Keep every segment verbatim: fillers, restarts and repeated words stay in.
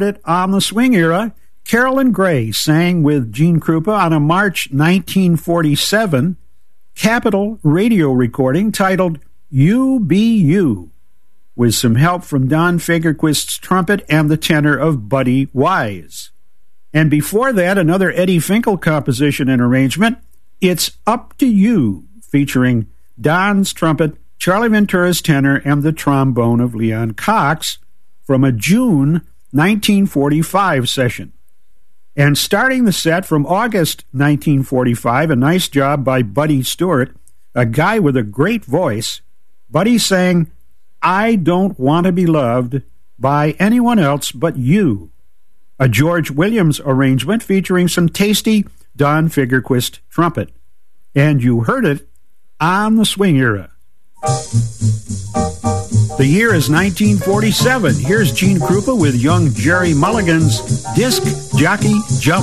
it on the Swing Era. Carolyn Gray sang with Gene Krupa on a March nineteen forty-seven Capitol radio recording titled You Be You, with some help from Don Fagerquist's trumpet and the tenor of Buddy Wise. And before that, another Eddie Finkel composition and arrangement, It's Up to You, featuring Don's trumpet, Charlie Ventura's tenor, and the trombone of Leon Cox from a June nineteen forty-five session. And starting the set from August nineteen forty-five, a nice job by Buddy Stewart, a guy with a great voice. Buddy sang, I Don't Want to Be Loved by Anyone Else But You, a George Williams arrangement featuring some tasty Don Fagerquist trumpet. And you heard it on the Swing Era. The year is nineteen forty-seven. Here's Gene Krupa with young Jerry Mulligan's Disc Jockey Jump.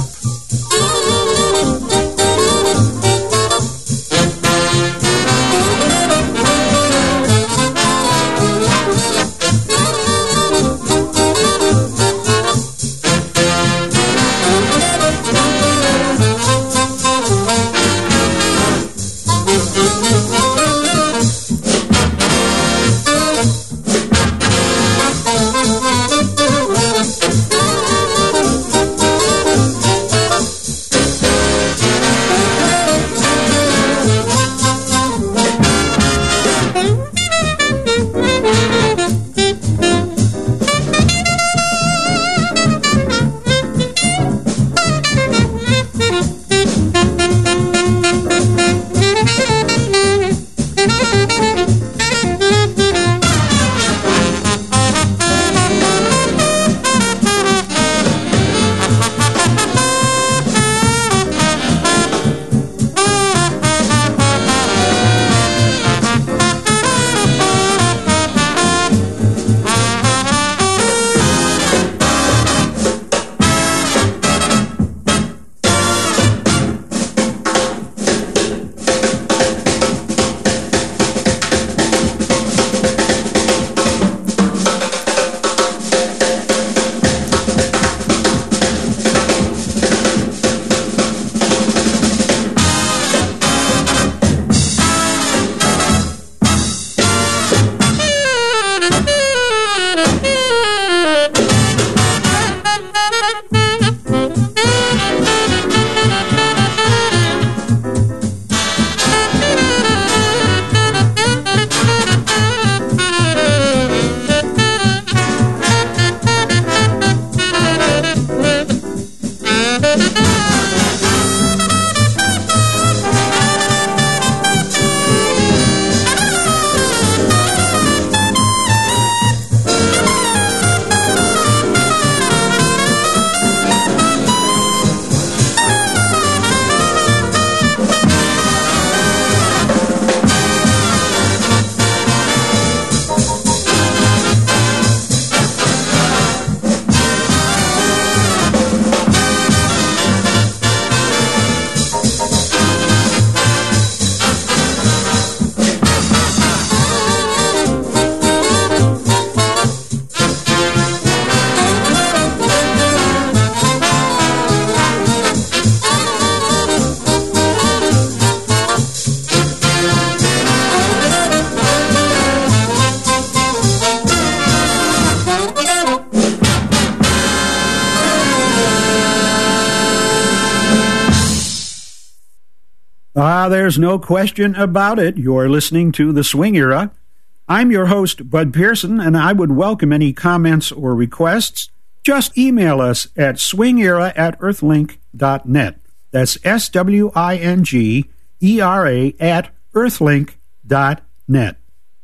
Ah, there's no question about it. You're listening to The Swing Era. I'm your host, Bud Pearson, and I would welcome any comments or requests. Just email us at swingera at earthlink dot net. That's S W I N G E R A at earthlink dot net.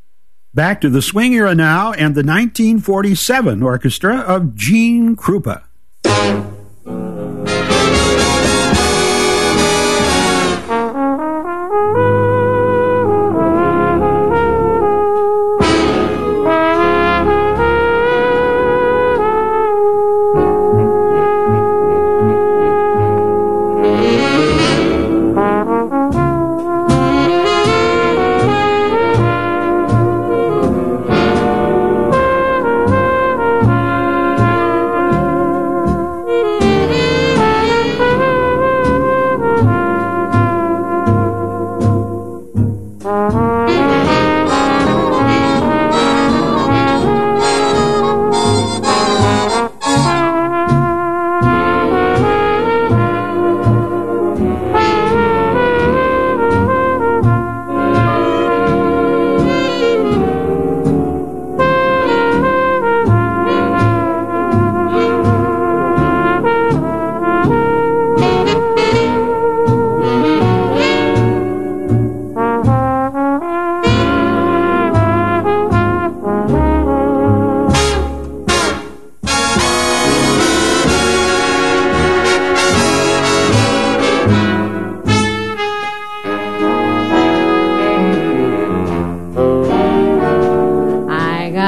Back to The Swing Era now and the nineteen forty-seven orchestra of Gene Krupa.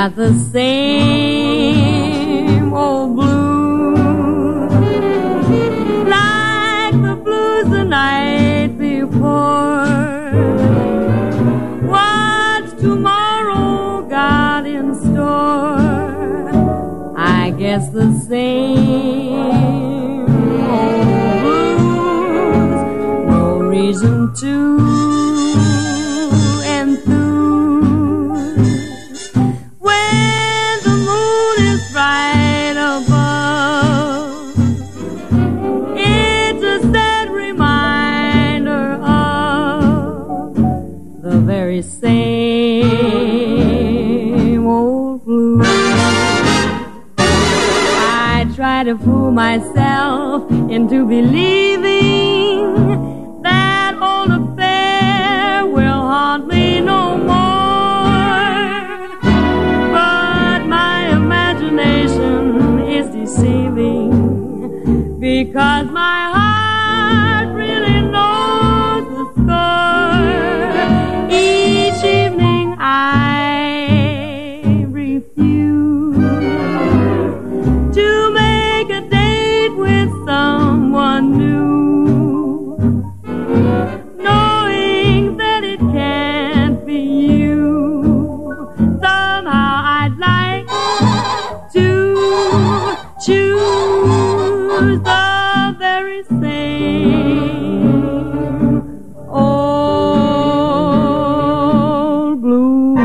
got the same old blues, like the blues the night before. What's tomorrow got in store? I guess the same old blues, no reason to same old blues. I try to fool myself into believing that old affair will haunt me no more. But my imagination is deceiving, because my heart really knows the score. Each evening I refuse to make a date with someone new, knowing that it can't be you. Somehow I'd like to choose the very same old blue.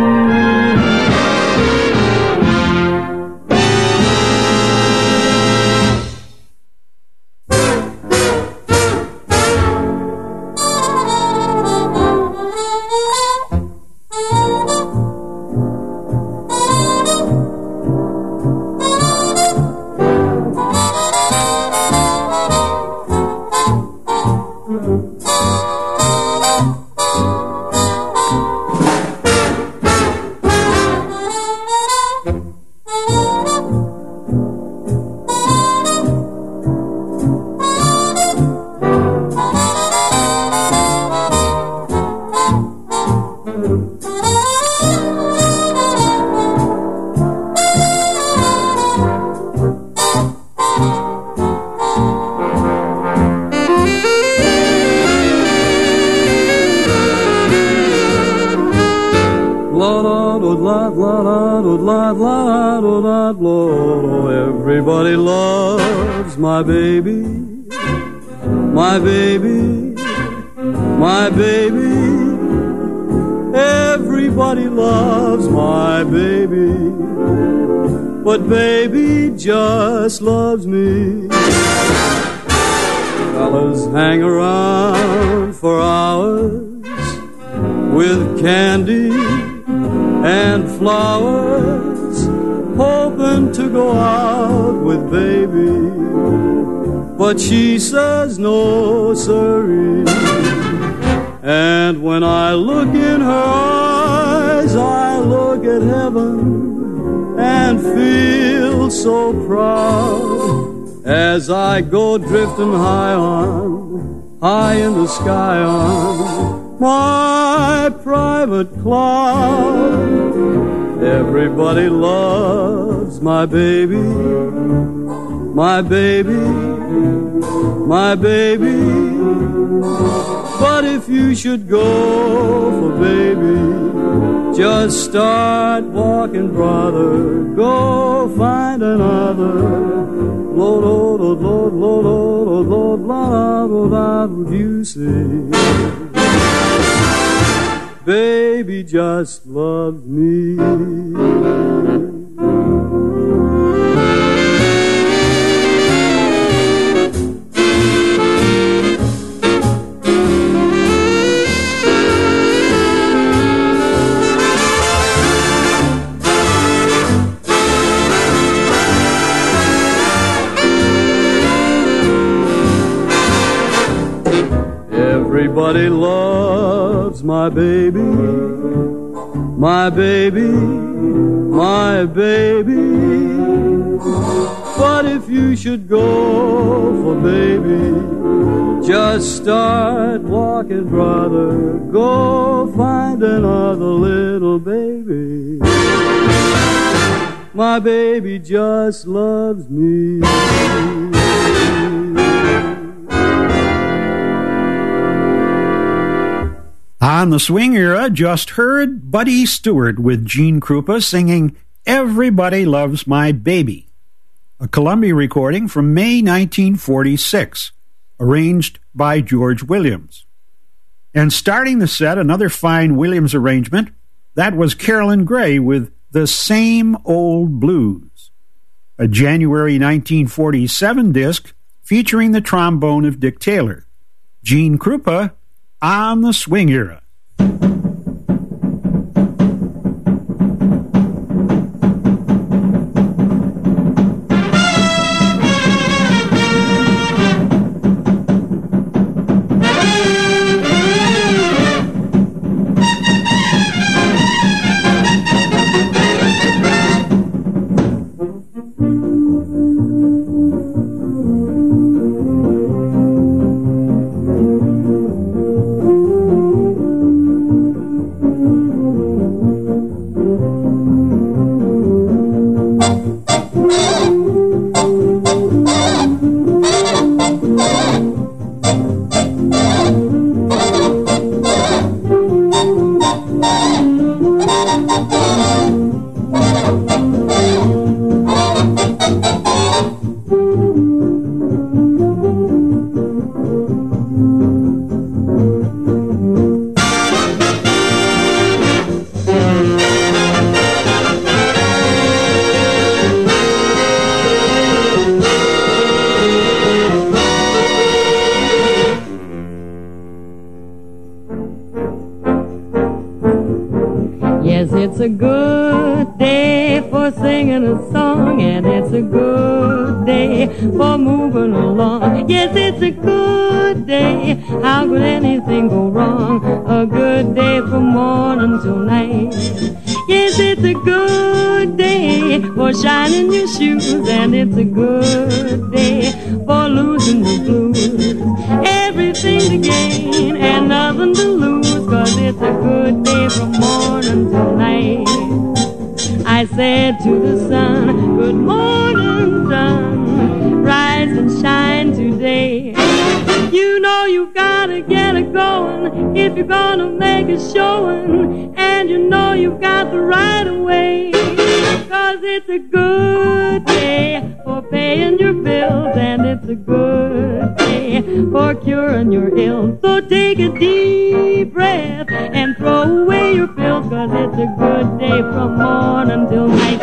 Everybody loves my baby, my baby, my baby. Everybody loves my baby, but baby just loves me. Fellas hang around for hours with candy and flowers, hoping to go out with baby, but she says no, sirree. And when I look in her eyes, I look at heaven and feel so proud as I go drifting high on, high in the sky on my private cloud. Everybody loves my baby, my baby, my baby. But if you should go for baby, just start walking, brother. Go find another. Lord, Lord, Lord, Lord, Lord, Lord, Lord, Lord, Lord, Lord, you see. Baby just loves me. Everybody loves my baby, my baby, my baby. But if you should go for baby, just start walking, brother. Go find another little baby. My baby just loves me. On the swing era, just heard Buddy Stewart with Gene Krupa singing Everybody Loves My Baby, a Columbia recording from May nineteen forty-six, arranged by George Williams. And starting the set, another fine Williams arrangement, that was Carolyn Gray with The Same Old Blues, a January nineteen forty-seven disc featuring the trombone of Dick Taylor. Gene Krupa on the swing era. It's a good day for singing a song, and it's a good day for moving along. Yes, it's a good day. How could anything go wrong? A good day from morning till night. Yes, it's a good day for shining your shoes, and it's a good day for losing the blues. Everything to gain and nothing to lose, 'cause it's a good day from morning till night. I said to the sun, good morning, sun, rise and shine today. You know you gotta get it going if you're gonna make a showing, and you know you got the right of way, 'cause it's a good day for paying your bills, and it's a good day for curing your ills. So take a deep breath and throw away your pills, 'cause it's a good day from morning till night.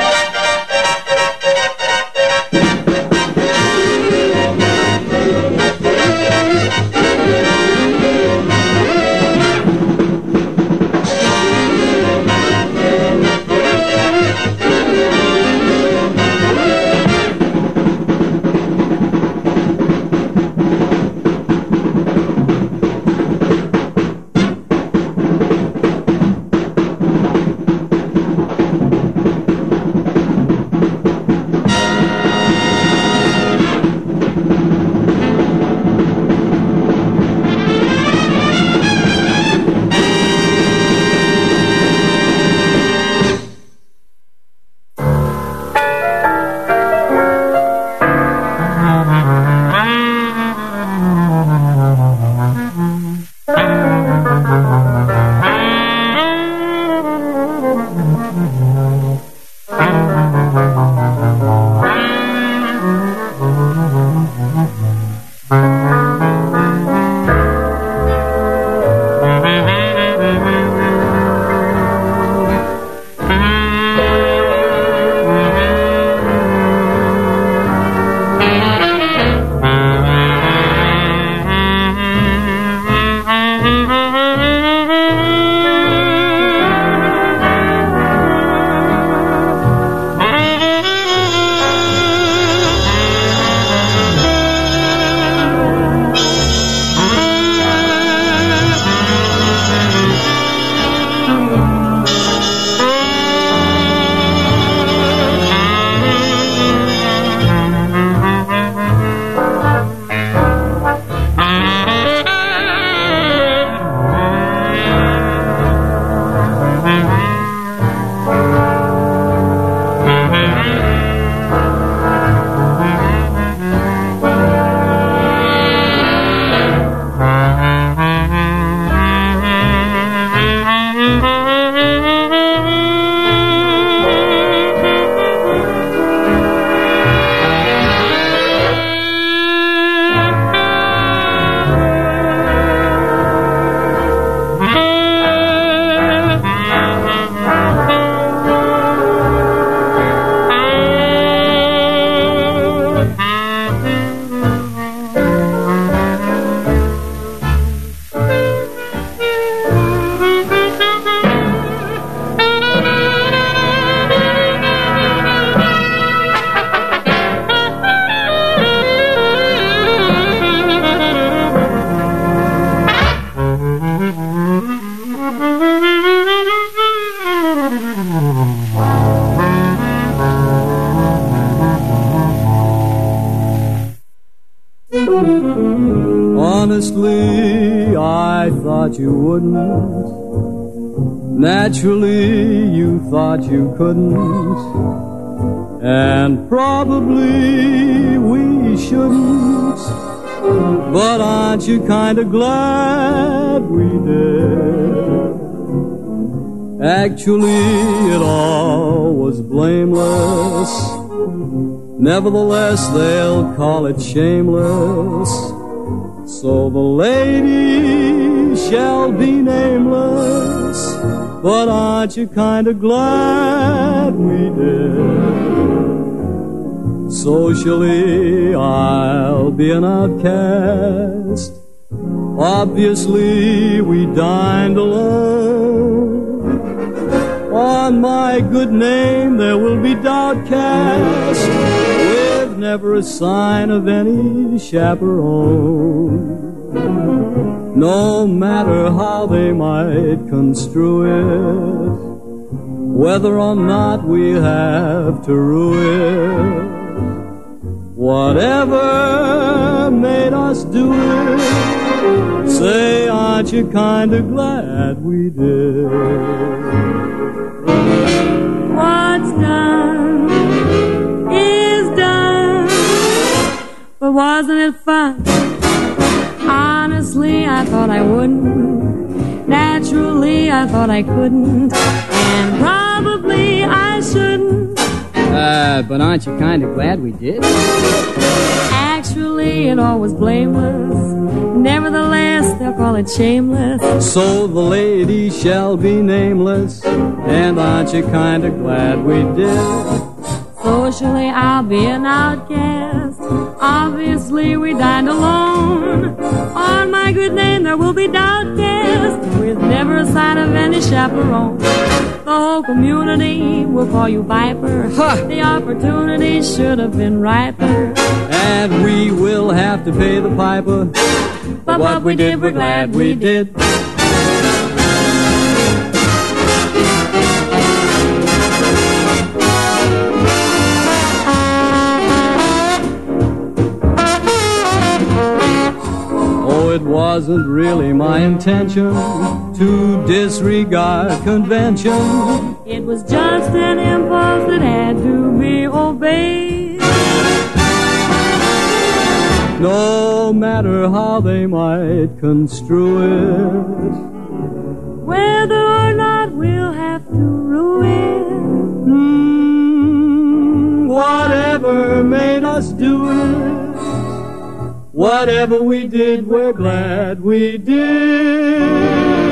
Honestly, I thought you wouldn't. Naturally, you thought you couldn't. And probably we shouldn't. But aren't you kind of glad we did? Actually, it all was blameless. Nevertheless, they'll call it shameless. So the lady shall be nameless. But aren't you kind of glad we did? Socially, I'll be an outcast. Obviously, we dined alone. On my good name, there will be doubt cast, with never a sign of any chaperone. No matter how they might construe it, whether or not we have to rue it, whatever made us do it, say, aren't you kind of glad we did? What's done is done, but wasn't it fun? Honestly, I thought I wouldn't. Naturally, I thought I couldn't. And probably I shouldn't. Uh, but aren't you kind of glad we did? Actually, it all was blameless. Nevertheless, they'll call it shameless. So the lady shall be nameless. And aren't you kind of glad we did? Socially, I'll be an outcast. Obviously, we dined alone. On my good name, there will be doubt cast, with never a sign of any chaperone. The whole community will call you Viper. Huh. The opportunity should have been riper. And we will have to pay the piper. But what we did, we're glad we did. It wasn't really my intention to disregard convention. It was just an impulse that had to be obeyed. No matter how they might construe it, whether or not we'll have to rue it, mm, whatever made us do it, whatever we did, we're glad we did.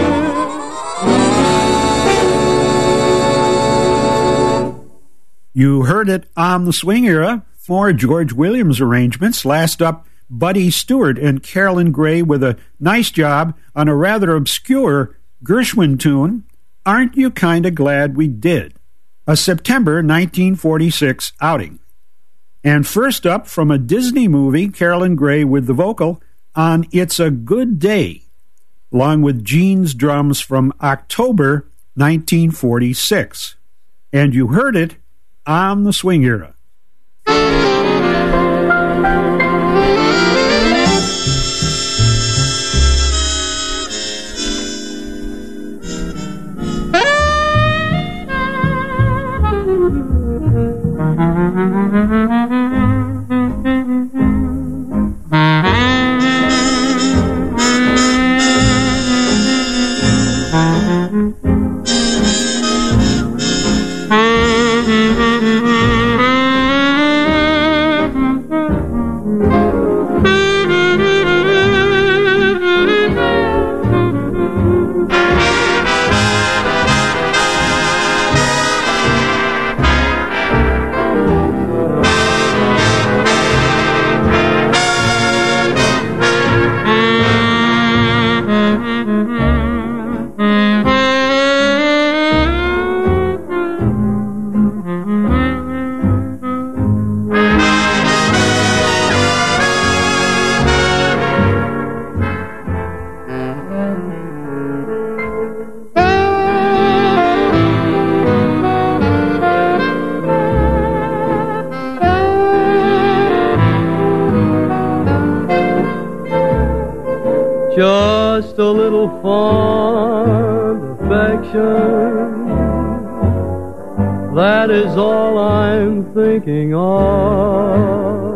You heard it on the Swing Era, four George Williams arrangements. Last up, Buddy Stewart and Carolyn Gray with a nice job on a rather obscure Gershwin tune, Aren't You Kinda Glad We Did? A September nineteen forty-six outing. And first up, from a Disney movie, Carolyn Gray with the vocal on It's a Good Day, along with Gene's drums from October nineteen forty-six. And you heard it on the Swing Era. fond affection. That is all I'm thinking of.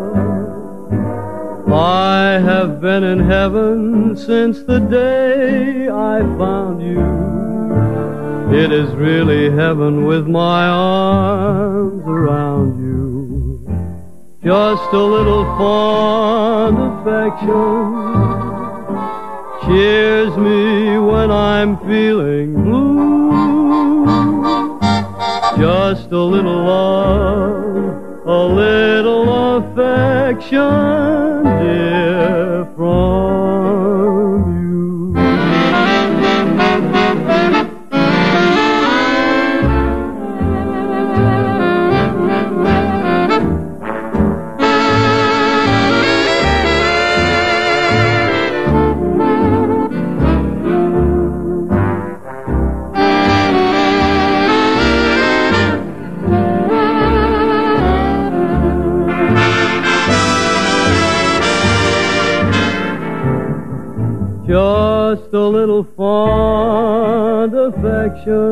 I have been in heaven since the day I found you. It is really heaven with my arms around you. Just a little fond affection cheers me when I'm feeling blue. Just a little love, a little affection, dear, from you. Just a little fond affection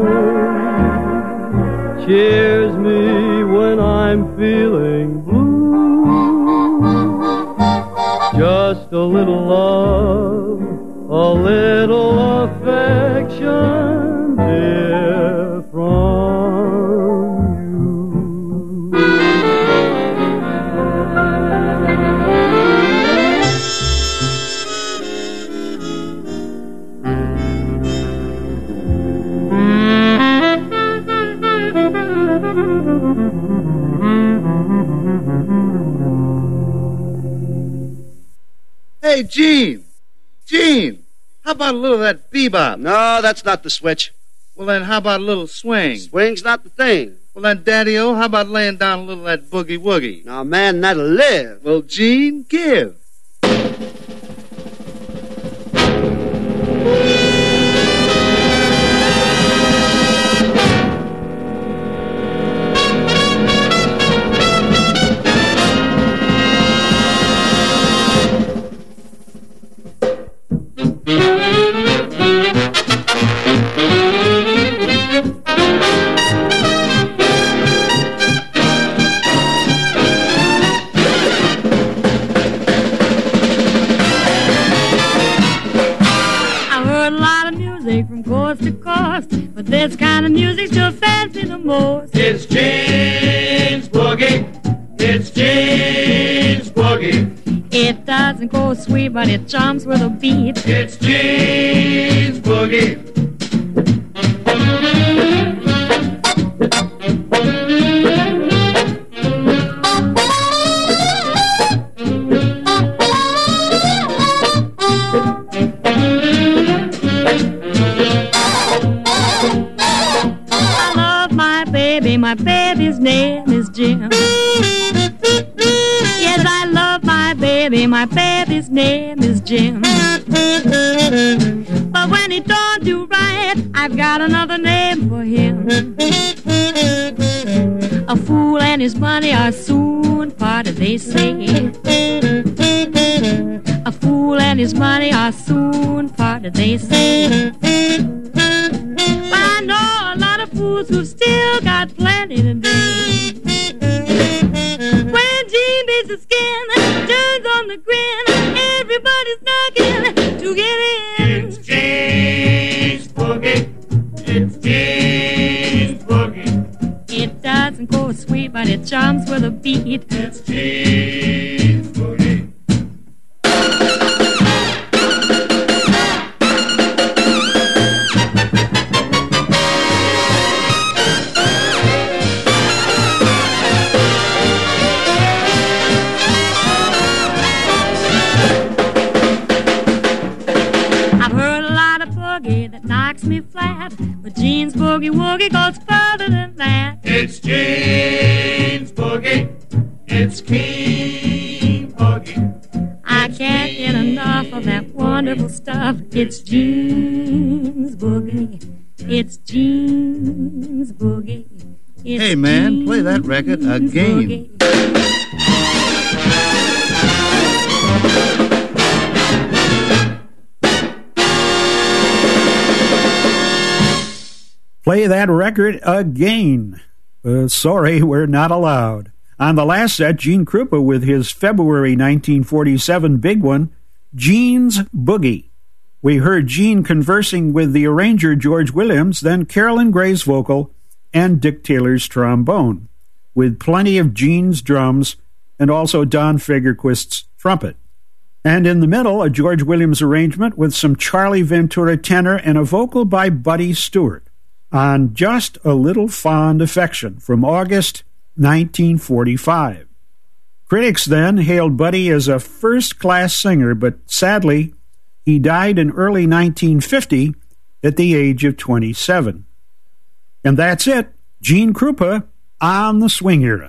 cheers me when I'm feeling blue. Just a little love, a little affection, dear, from you. Hey, Gene! Gene! How about a little of that bebop? No, that's not the switch. Well, then how about a little swing? Swing's not the thing. Well, then, Daddy-O, how about laying down a little of that boogie-woogie? Now, man, that'll live. Well, Gene, give. But this kind of music still fancy the most. It's Gene's Boogie. It's Gene's Boogie. It doesn't go sweet, but it jumps with a beat. It's Gene's Boogie. My baby's name is Jim. Yes, I love my baby. My baby's name is Jim. But when he don't do right, I've got another name for him. A fool and his money are soon parted, they say. A fool and his money are soon parted, they say. I know a lot of fools who've still got plenty to do. When Gene beats the skin, turns on the grin, everybody's knocking to get in. It's Gene's Boogie. It's Gene's Boogie. It doesn't go sweet, but it jumps with a beat. It's Gene's Boogie. Me flat, but Gene's Boogie Woogie goes further than that. It's Gene's Boogie. It's Keen Boogie. I can't get enough of that wonderful stuff. It's Gene's Boogie. It's Gene's Boogie. It's hey, man, Gene's play that record again. Boogie. Play that record again. Uh, sorry, we're not allowed. On the last set, Gene Krupa with his February nineteen forty-seven big one, Gene's Boogie. We heard Gene conversing with the arranger George Williams, then Carolyn Gray's vocal, and Dick Taylor's trombone, with plenty of Gene's drums and also Don Fagerquist's trumpet. And in the middle, a George Williams arrangement with some Charlie Ventura tenor and a vocal by Buddy Stewart on Just a Little Fond Affection from August nineteen forty-five. Critics then hailed Buddy as a first-class singer, but sadly, he died in early nineteen fifty at the age of twenty-seven. And that's it. Gene Krupa on the Swing Era.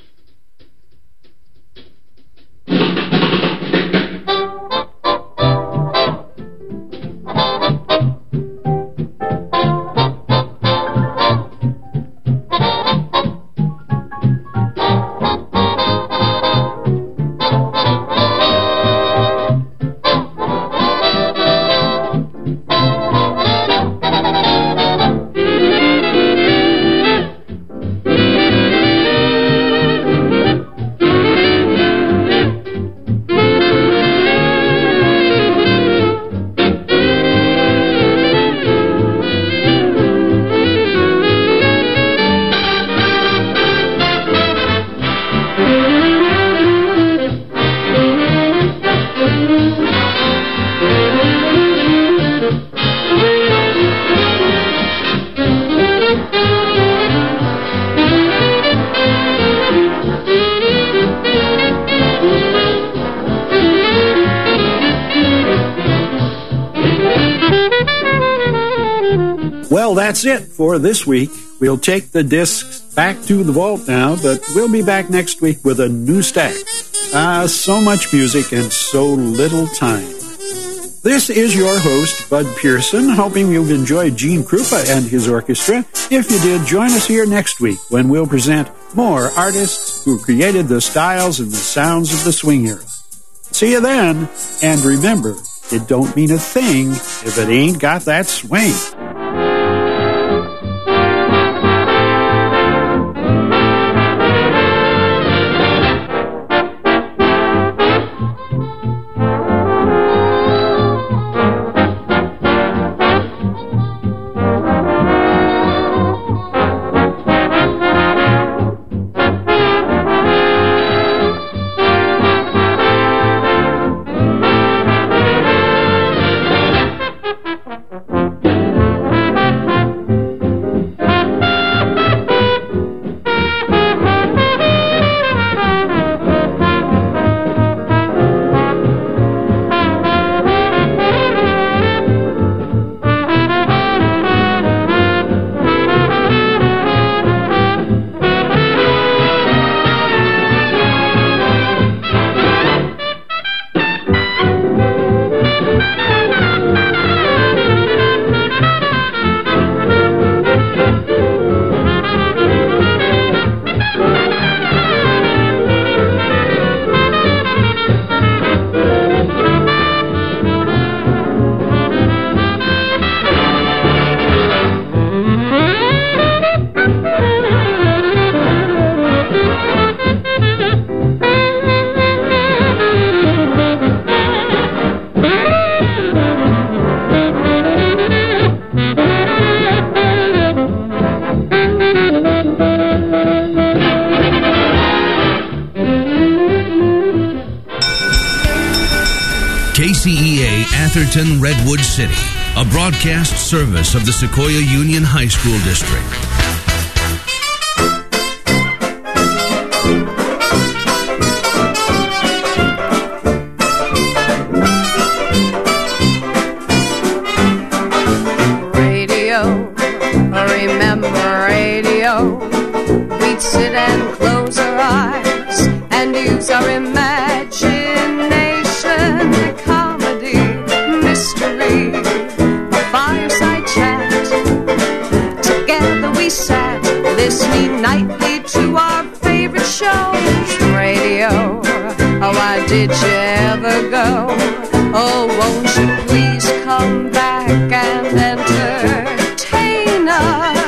Well, that's it for this week. We'll take the discs back to the vault now, but we'll be back next week with a new stack. Ah, so much music and so little time. This is your host, Bud Pearson, hoping you've enjoyed Gene Krupa and his orchestra. If you did, join us here next week when we'll present more artists who created the styles and the sounds of the swing era. See you then, and remember, it don't mean a thing if it ain't got that swing. K C E A Atherton Redwood City, a broadcast service of the Sequoia Union High School District. Radio, remember radio. We'd sit and close our eyes and use our imagination. Comedy, mystery, a fireside chat. Together we sat, listening nightly to our favorite shows. Radio, oh, why did you ever go? Oh, won't you please come back and entertain us?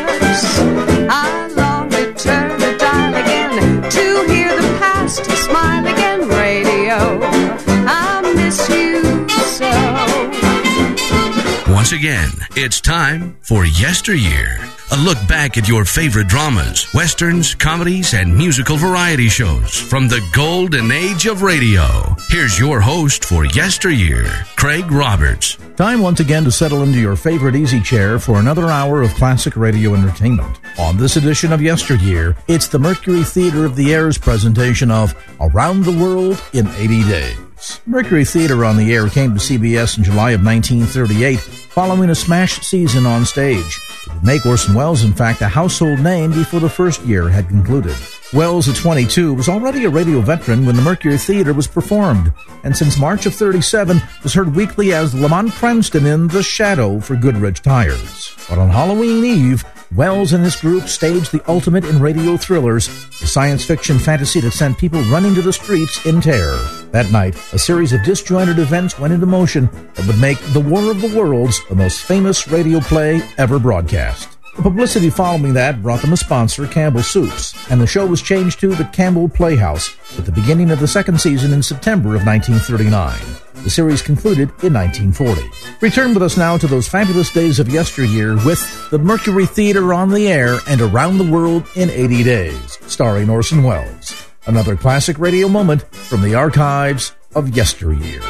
Once again, it's time for Yesteryear, a look back at your favorite dramas, westerns, comedies, and musical variety shows from the golden age of radio. Here's your host for Yesteryear, Craig Roberts. Time once again to settle into your favorite easy chair for another hour of classic radio entertainment. On this edition of Yesteryear, it's the Mercury Theater of the Air's presentation of Around the World in eighty days. Mercury Theater on the Air came to C B S in July of nineteen thirty-eight, following a smash season on stage. It would make Orson Welles, in fact, a household name before the first year had concluded. Welles, at twenty-two, was already a radio veteran when the Mercury Theater was performed, and since March of thirty-seven was heard weekly as Lamont Cranston in The Shadow for Goodrich Tires. But on Halloween Eve, Welles and his group staged the ultimate in radio thrillers, the science fiction fantasy that sent people running to the streets in terror. That night, a series of disjointed events went into motion that would make The War of the Worlds the most famous radio play ever broadcast. The publicity following that brought them a sponsor, Campbell Soups, and the show was changed to the Campbell Playhouse at the beginning of the second season in September of nineteen thirty-nine. The series concluded in nineteen forty. Return with us now to those fabulous days of yesteryear with the Mercury Theater on the Air and Around the World in eighty days, starring Orson Welles. Another classic radio moment from the archives of yesteryear.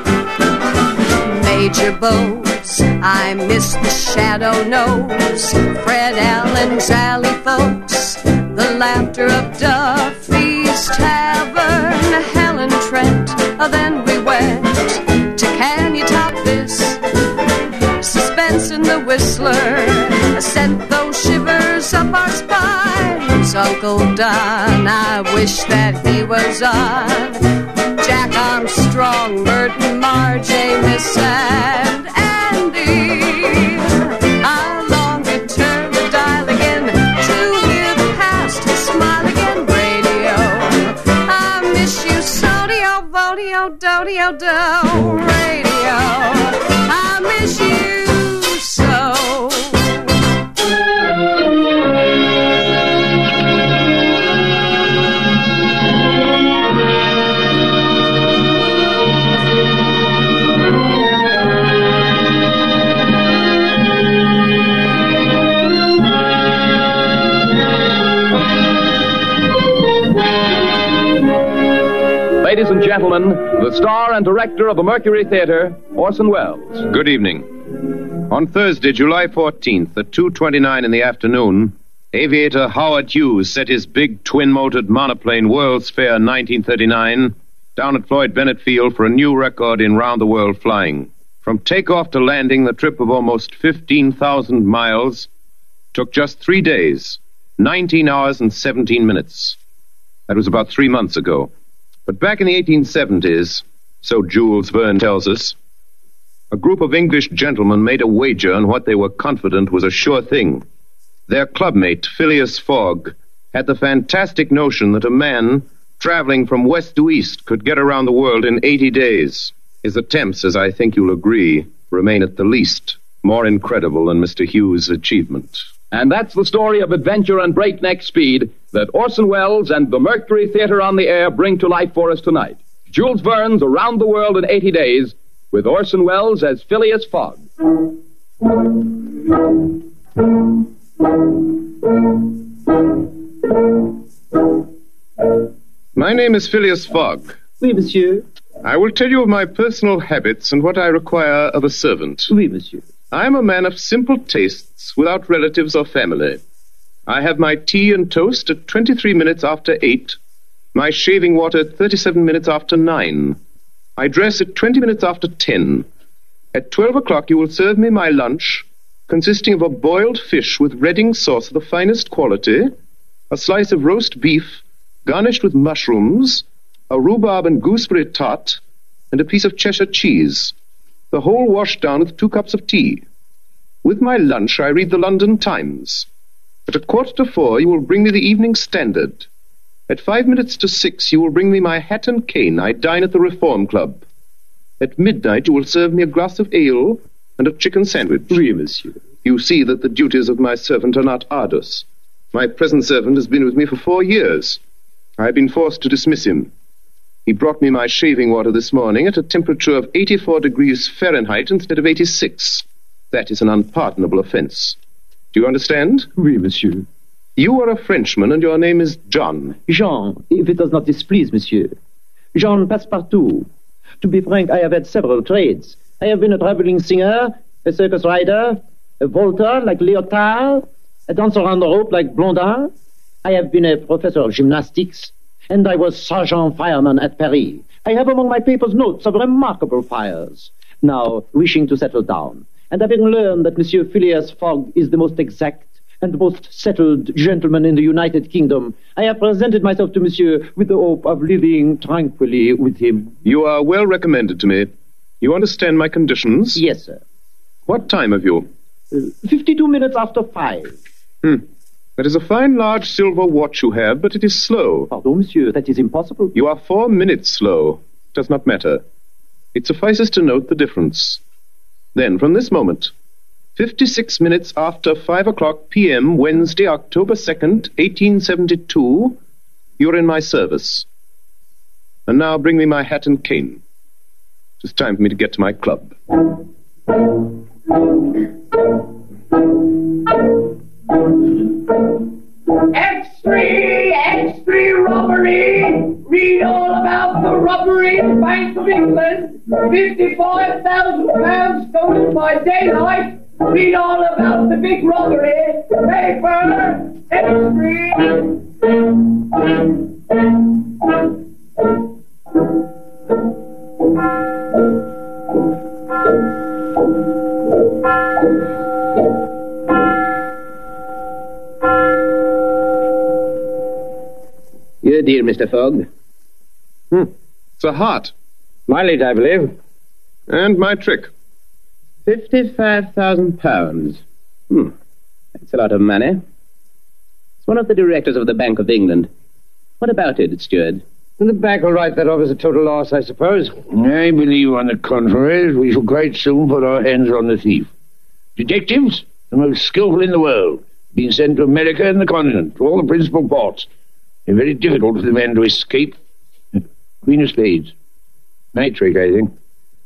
Major Bowes, I miss the Shadow Knows, Fred Allen's Alley folks, the laughter of Duffy's Tavern, Helen Trent, then we went to Can You Top This? Suspense in the Whistler sent those shivers up our spines. Uncle Don, I wish that he was on. Jack Armstrong, Merton, Marge, Amos, and Andy. I long to turn the dial again to hear the past smile again. Radio, I miss you, Sodio, Vodio, Dodio, Do. Radio, I miss you so. Ladies and gentlemen, the star and director of the Mercury Theater, Orson Welles. Good evening. On Thursday, July fourteenth, at two twenty-nine in the afternoon, aviator Howard Hughes set his big twin-motored monoplane World's Fair nineteen thirty-nine down at Floyd Bennett Field for a new record in round-the-world flying. From takeoff to landing, the trip of almost fifteen thousand miles took just three days, nineteen hours and seventeen minutes. That was about three months ago. But back in the eighteen seventies, so Jules Verne tells us, a group of English gentlemen made a wager on what they were confident was a sure thing. Their clubmate, Phileas Fogg, had the fantastic notion that a man traveling from west to east could get around the world in eighty days. His attempts, as I think you'll agree, remain at the least more incredible than Mister Hughes' achievement. And that's the story of adventure and breakneck speed that Orson Welles and the Mercury Theater on the Air bring to life for us tonight. Jules Verne's Around the World in eighty days, with Orson Welles as Phileas Fogg. My name is Phileas Fogg. Oui, monsieur. I will tell you of my personal habits and what I require of a servant. Oui, monsieur. I am a man of simple tastes, without relatives or family. I have my tea and toast at twenty-three minutes after eight, my shaving water at thirty-seven minutes after nine. I dress at twenty minutes after ten. At twelve o'clock you will serve me my lunch, consisting of a boiled fish with Reading sauce of the finest quality, a slice of roast beef garnished with mushrooms, a rhubarb and gooseberry tart, and a piece of Cheshire cheese. The whole washed down with two cups of tea. With my lunch, I read the London Times. At a quarter to four, you will bring me the Evening Standard. At five minutes to six, you will bring me my hat and cane. I dine at the Reform Club. At midnight, you will serve me a glass of ale and a chicken sandwich. Oui, monsieur. You see that the duties of my servant are not arduous. My present servant has been with me for four years. I have been forced to dismiss him. He brought me my shaving water this morning at a temperature of eighty-four degrees Fahrenheit instead of eighty-six. That is an unpardonable offense. Do you understand? Oui, monsieur. You are a Frenchman, and your name is John. Jean, if it does not displease monsieur. Jean Passepartout. To be frank, I have had several trades. I have been a traveling singer, a circus rider, a vaulter like Lyotard, a dancer on the rope like Blondin. I have been a professor of gymnastics, and I was sergeant fireman at Paris. I have among my papers notes of remarkable fires. Now, wishing to settle down, and having learned that Monsieur Phileas Fogg is the most exact and the most settled gentleman in the United Kingdom, I have presented myself to Monsieur with the hope of living tranquilly with him. You are well recommended to me. You understand my conditions? Yes, sir. What time have you? Uh, Fifty-two minutes after five. Hmm. That is a fine large silver watch you have, but it is slow. Pardon, monsieur, that is impossible. You are four minutes slow. Does not matter. It suffices to note the difference. Then, from this moment, fifty-six minutes after five o'clock p m, Wednesday, October second, eighteen seventy-two, you're in my service. And now bring me my hat and cane. It is time for me to get to my club. X three, X three robbery. Read all about the robbery in the Bank of England. fifty-five thousand pounds stolen by daylight. Read all about the big robbery. Paper, X Your dear Mister Fogg. Hmm. It's a heart. My lead, I believe. And my trick. Fifty-five thousand pounds. Hmm. That's a lot of money. It's one of the directors of the Bank of England. What about it, steward? The bank will write that off as a total loss, I suppose. I believe, on the contrary, we shall quite soon put our hands on the thief. Detectives, the most skillful in the world, being sent to America and the continent, to all the principal ports. They're very difficult for the man to escape. Queen of Spades. My trick, I think.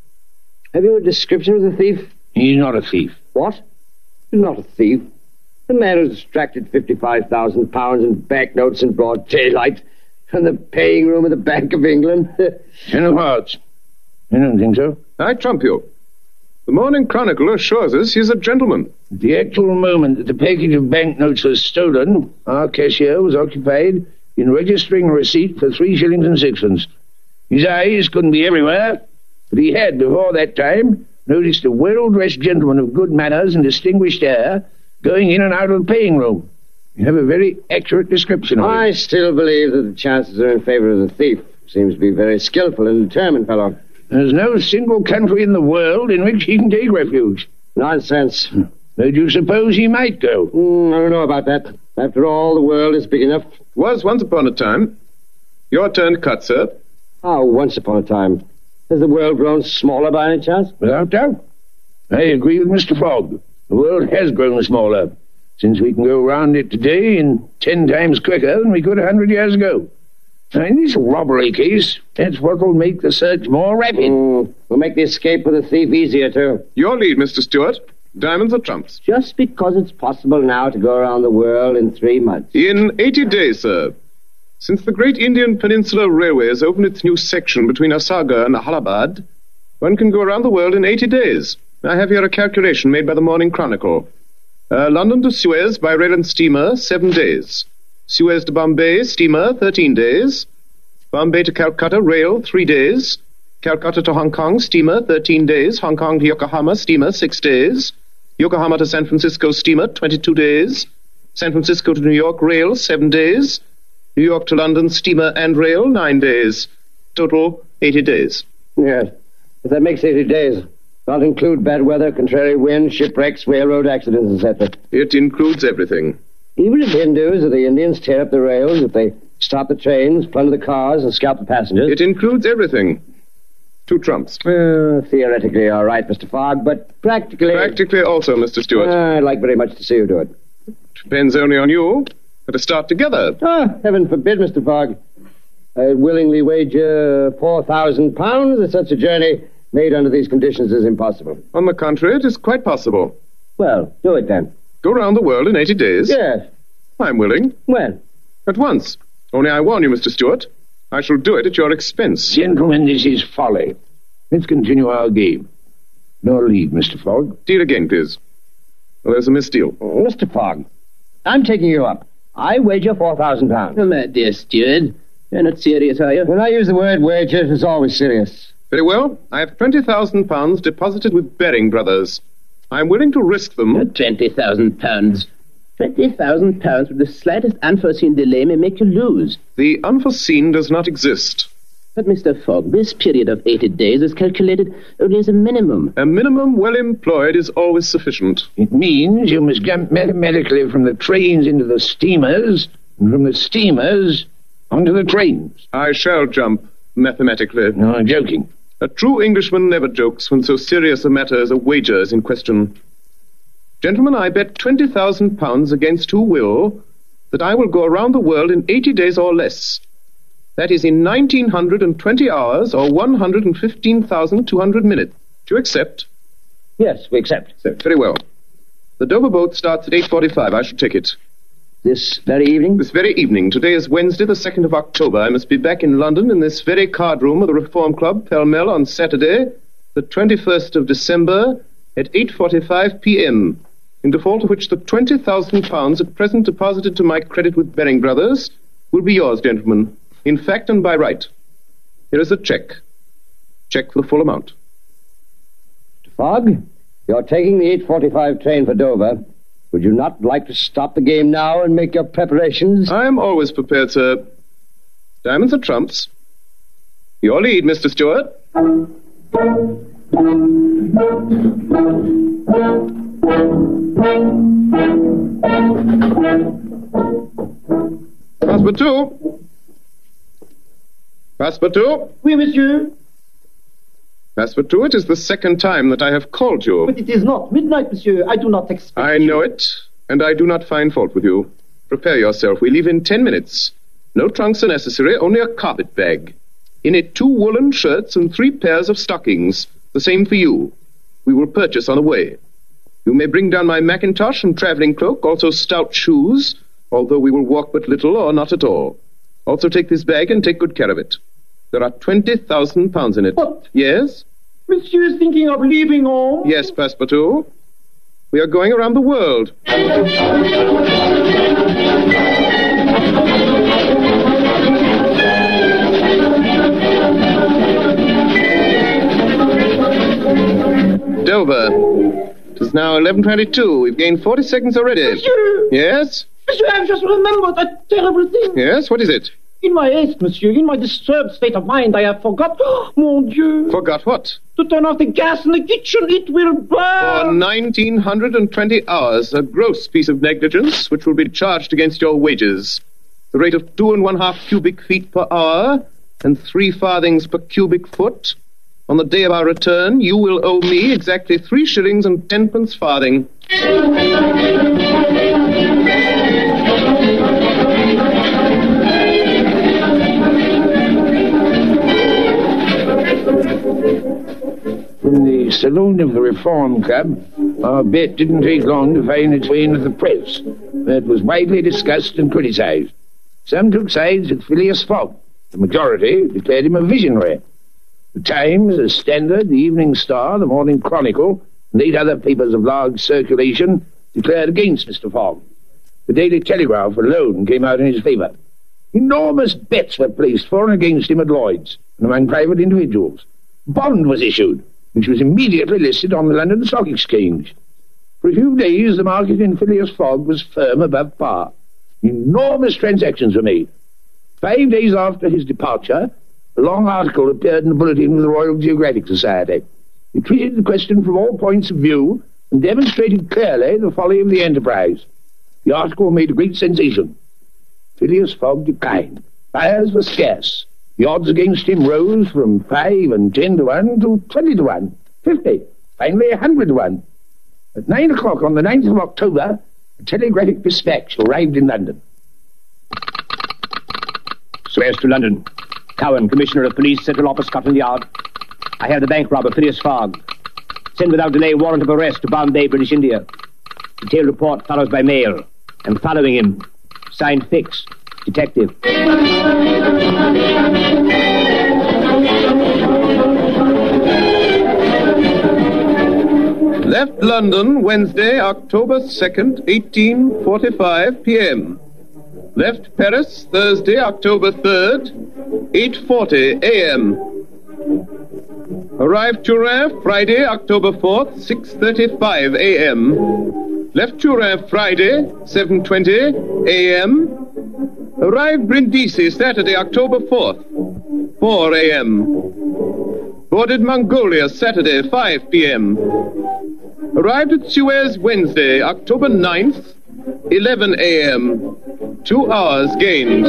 Have you a description of the thief? He's not a thief. What? He's not a thief. The man who's extracted fifty-five thousand pounds in banknotes in broad daylight from the paying room of the Bank of England. Ten of hearts. I don't think so. I trump you. The Morning Chronicle assures us he's a gentleman. At the actual moment that the package of banknotes was stolen, our cashier was occupied in registering a receipt for three shillings and sixpence. His eyes couldn't be everywhere, but he had, before that time, noticed a well-dressed gentleman of good manners and distinguished air going in and out of the paying room. You have a very accurate description of it. I still believe that the chances are in favor of the thief. Seems to be a very skillful and determined fellow. There's no single country in the world in which he can take refuge. Nonsense. Where do you suppose he might go? Mm, I don't know about that. After all, the world is big enough. Was once upon a time. Your turn to cut, sir. Oh, once upon a time. Has the world grown smaller by any chance? Without doubt. I agree with Mister Fogg. The world has grown smaller, since we can go round it today in ten times quicker than we could a hundred years ago. Now, in this robbery case, that's what will make the search more rapid. Mm, will make the escape of the thief easier, too. Your lead, Mister Stewart. Diamonds or trumps? Just because it's possible now to go around the world in three months. In eighty days, sir. Since the Great Indian Peninsula Railway has opened its new section between Asagar and Allahabad, one can go around the world in eighty days. I have here a calculation made by the Morning Chronicle. Uh, London to Suez by rail and steamer, seven days. Suez to Bombay, steamer, thirteen days. Bombay to Calcutta, rail, three days. Calcutta to Hong Kong, steamer, thirteen days. Hong Kong to Yokohama, steamer, six days. Yokohama to San Francisco, steamer, twenty-two days. San Francisco to New York, rail, seven days. New York to London, steamer and rail, nine days. Total, eighty days. Yes, but that makes eighty days. Not include bad weather, contrary wind, shipwrecks, railroad accidents, et cetera. It includes everything. Even if Hindus or the Indians tear up the rails, if they stop the trains, plunder the cars, and scalp the passengers. It includes everything. Two trumps. Uh, theoretically, all right, Mister Fogg, but practically... Practically also, Mister Stewart. Uh, I'd like very much to see you do it. Depends only on you. Let us start together. Ah, heaven forbid, Mister Fogg. I'd willingly wager four thousand pounds that such a journey made under these conditions is impossible. On the contrary, it is quite possible. Well, do it then. Go round the world in eighty days? Yes. I'm willing. When? At once. Only I warn you, Mister Stewart, I shall do it at your expense. Gentlemen, this is folly. Let's continue our game. No lead, Mister Fogg. Deal again, please. Well, there's a misdeal. Mister Fogg, I'm taking you up. I wager four thousand pounds. Oh, my dear steward, you're not serious, are you? When I use the word wager, it's always serious. Very well. I have twenty thousand pounds deposited with Baring Brothers. I'm willing to risk them. Twenty thousand pounds. Twenty thousand pounds with the slightest unforeseen delay may make you lose. The unforeseen does not exist. But, Mister Fogg, this period of eighty days is calculated only as a minimum. A minimum well employed is always sufficient. It means you must jump mathematically from the trains into the steamers, and from the steamers onto the trains. I shall jump mathematically. No, I'm joking. A true Englishman never jokes when so serious a matter as a wager is in question. Gentlemen, I bet twenty thousand pounds against who will that I will go around the world in eighty days or less. That is in nineteen twenty hours or one hundred fifteen thousand two hundred minutes. Do you accept? Yes, we accept. Accept. Very well. The Dover boat starts at eight forty-five. I shall take it. This very evening? This very evening. Today is Wednesday, the second of October. I must be back in London in this very card room of the Reform Club, Pall Mall, on Saturday, the twenty-first of December, at eight forty-five p.m., in default of which the twenty thousand pounds at present deposited to my credit with Baring Brothers will be yours, gentlemen, in fact and by right. Here is a cheque. Cheque for the full amount. Mister Fogg, you're taking the eight forty-five train for Dover. Would you not like to stop the game now and make your preparations? I am always prepared, sir. Diamonds are trumps. Your lead, Mister Stewart. Passepartout. Passepartout. Oui, monsieur. Passepartout, it is the second time that I have called you. But it is not midnight, monsieur. I do not expect I know it, and I do not find fault with you. Prepare yourself. We leave in ten minutes. No trunks are necessary, only a carpet bag. In it, two woolen shirts and three pairs of stockings. The same for you. We will purchase on the way. You may bring down my mackintosh and travelling cloak, also stout shoes, although we will walk but little or not at all. Also take this bag and take good care of it. There are twenty thousand pounds in it. What? Yes? Monsieur is thinking of leaving home? Yes, Passepartout. We are going around the world. Dover. It is now eleven twenty-two. We've gained forty seconds already. Monsieur! Yes? Monsieur, I've just remembered a terrible thing. Yes? What is it? In my haste, monsieur, in my disturbed state of mind, I have forgot, oh, mon Dieu. Forgot what? To turn off the gas in the kitchen. It will burn. For nineteen twenty hours, a gross piece of negligence, which will be charged against your wages. The rate of two and one half cubic feet per hour, and three farthings per cubic foot. On the day of our return, you will owe me exactly three shillings and tenpence farthing. From the saloon of the Reform Club, our bet didn't take long to find its way into the press. It was widely discussed and criticised. Some took sides with Phileas Fogg. The majority declared him a visionary. The Times, the Standard, the Evening Star, the Morning Chronicle, and eight other papers of large circulation declared against Mister Fogg. The Daily Telegraph alone came out in his favour. Enormous bets were placed for and against him at Lloyd's and among private individuals. A bond was issued, which was immediately listed on the London Stock Exchange. For a few days, the market in Phileas Fogg was firm above par. Enormous transactions were made. Five days after his departure, a long article appeared in the bulletin of the Royal Geographic Society. It treated the question from all points of view and demonstrated clearly the folly of the enterprise. The article made a great sensation. Phileas Fogg declined. Buyers were scarce. The odds against him rose from five and ten to one to twenty to one, fifty, finally a hundred to one. At nine o'clock on the ninth of October, a telegraphic dispatch arrived in London. Swears to London. Cowan, Commissioner of Police, Central Office, Scotland Yard. I have the bank robber, Phileas Fogg. Send without delay warrant of arrest to Bombay, British India. Detailed report follows by mail. I'm following him. Signed Fix. Detective. Left London Wednesday, October second, eighteen forty-five p m Left Paris Thursday, October third, eight forty a m Arrived Turin Friday, October fourth, six thirty-five a m Left Turin Friday, seven twenty a m Arrived Brindisi Saturday, October fourth, four a m Boarded Mongolia Saturday, five p m Arrived at Suez Wednesday, October ninth, eleven a m Two hours gained.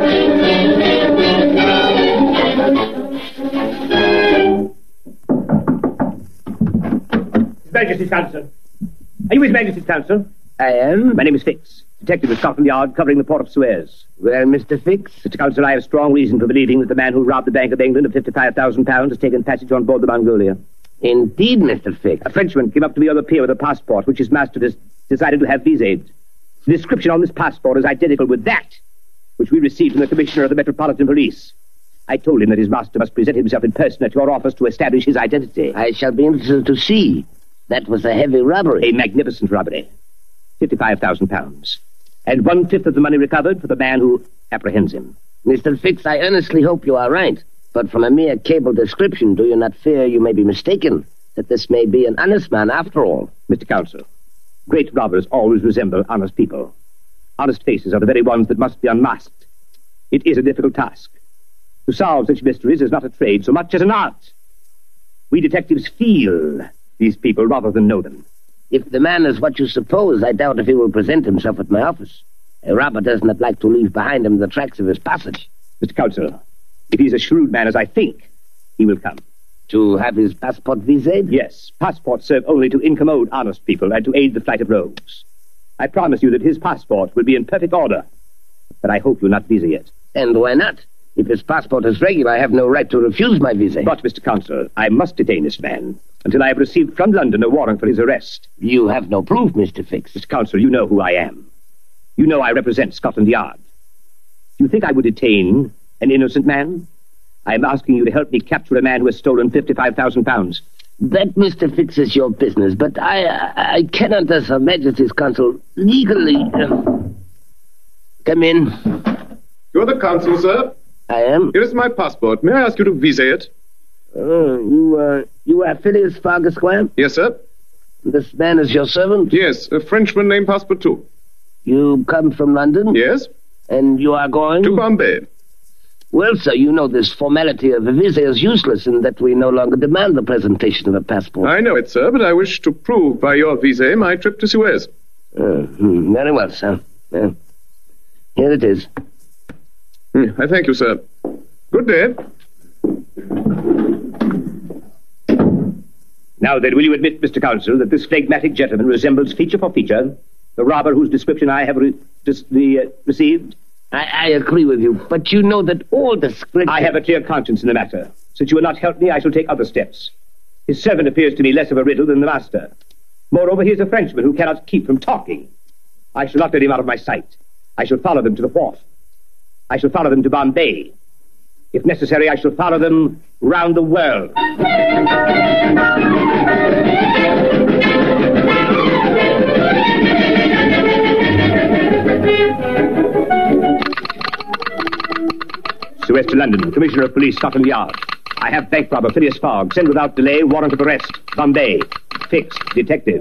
His Majesty's Counsel. Are you His Majesty's Counsel? I am. My name is Fix, detective of Scotland Yard covering the port of Suez. Well, Mister Fix? Mister Counsel, I have strong reason for believing that the man who robbed the Bank of England of fifty-five thousand pounds has taken passage on board the Mongolia. Indeed, Mister Fix. A Frenchman came up to me on the pier with a passport, which his master has decided to have visaed. The description on this passport is identical with that which we received from the Commissioner of the Metropolitan Police. I told him that his master must present himself in person at your office to establish his identity. I shall be interested to see. That was a heavy robbery. A magnificent robbery. Fifty-five thousand pounds. And one-fifth of the money recovered for the man who apprehends him. Mister Fix, I earnestly hope you are right. But from a mere cable description, do you not fear you may be mistaken? That this may be an honest man after all? Mister Counsel, great robbers always resemble honest people. Honest faces are the very ones that must be unmasked. It is a difficult task. To solve such mysteries is not a trade so much as an art. We detectives feel these people rather than know them. If the man is what you suppose, I doubt if he will present himself at my office. A robber does not like to leave behind him the tracks of his passage. Mister Counsel, if he's a shrewd man as I think, he will come. To have his passport visaed? Yes. Passports serve only to incommode honest people and to aid the flight of rogues. I promise you that his passport will be in perfect order. But I hope you'll not visa it. And why not? If his passport is regular, I have no right to refuse my visa. But, Mister Counsel, I must detain this man until I have received from London a warrant for his arrest. You have no proof, Mister Fix. Mister Counsel, you know who I am. You know I represent Scotland Yard. Do you think I would detain an innocent man? I am asking you to help me capture a man who has stolen fifty-five thousand pounds. That, Mister Fix, is your business, but I I, I cannot, as Her Majesty's Counsel, legally... Uh, come in. You're the consul, sir? I am. Here is my passport. May I ask you to visa it? Oh, you, uh, you are Phileas Fogg, Esquire? Yes, sir. This man is your servant? Yes, a Frenchman named Passepartout. You come from London? Yes. And you are going? To Bombay. Well, sir, you know this formality of a visa is useless in that we no longer demand the presentation of a passport. I know it, sir, but I wish to prove by your visa my trip to Suez. Uh, hmm, very well, sir. Uh, here it is. Hmm, I thank you, sir. Good day. Now then, will you admit, Mister Counsel, that this phlegmatic gentleman resembles feature for feature the robber whose description I have re- dis- the, uh, received? I, I agree with you, but you know that all description... I have a clear conscience in the matter. Since you will not help me, I shall take other steps. His servant appears to me less of a riddle than the master. Moreover, he is a Frenchman who cannot keep from talking. I shall not let him out of my sight. I shall follow them to the port. I shall follow them to Bombay. If necessary, I shall follow them round the world. Suez to London, Commissioner of Police, Scotland Yard. I have bank robber Phileas Fogg. Send without delay, warrant of arrest. Bombay. Fixed. Detective.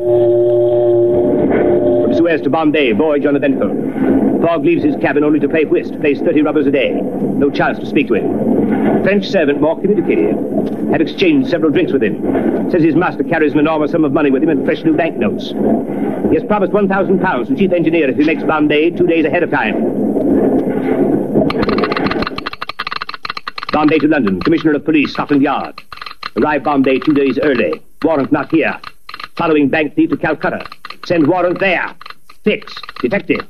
From Suez to Bombay, voyage on the Ventnor. Fogg leaves his cabin only to play whist, plays thirty rubbers a day. No chance to speak to him. French servant, more communicative. Have exchanged several drinks with him. Says his master carries an enormous sum of money with him and fresh new banknotes. He has promised one thousand pounds to chief engineer if he makes Bombay two days ahead of time. Bombay to London, Commissioner of Police, Scotland Yard. Arrive Bombay two days early. Warrant not here. Following bank thief to Calcutta. Send warrant there. Fix. Detective.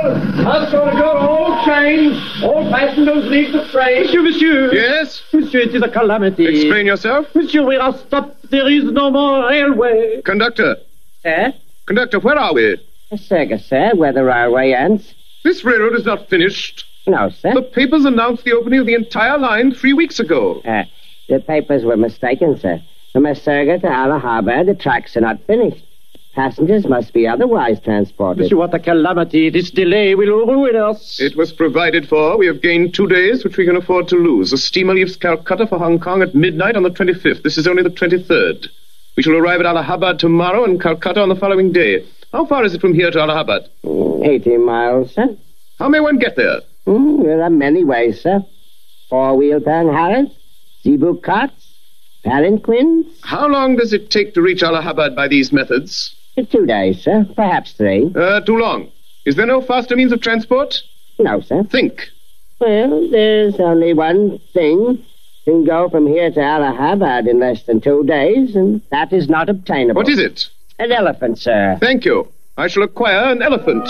That's got to go. All change. All passengers leave the train. Monsieur, monsieur. Yes? Monsieur, it is a calamity. Explain yourself. Monsieur, we are stopped. There is no more railway. Conductor. Sir? Conductor, where are we? Circus, sir, where the railway ends. This railroad is not finished. No, sir. The papers announced the opening of the entire line three weeks ago. Uh, the papers were mistaken, sir. From Asurga to Allahabad, the tracks are not finished. Passengers must be otherwise transported. Monsieur, what a calamity. This delay will ruin us. It was provided for. We have gained two days, which we can afford to lose. The steamer leaves Calcutta for Hong Kong at midnight on the twenty-fifth. This is only the twenty-third. We shall arrive at Allahabad tomorrow and Calcutta on the following day. How far is it from here to Allahabad? Mm, Eighty miles, sir. How may one get there? Mm, there are many ways, sir. Four-wheel panharas, zebu carts, palanquins. How long does it take to reach Allahabad by these methods? Two days, sir. Perhaps three. Uh, too long. Is there no faster means of transport? No, sir. Think. Well, there's only one thing. Can go from here to Allahabad in less than two days, and that is not obtainable. What is it? An elephant, sir. Thank you. I shall acquire an elephant.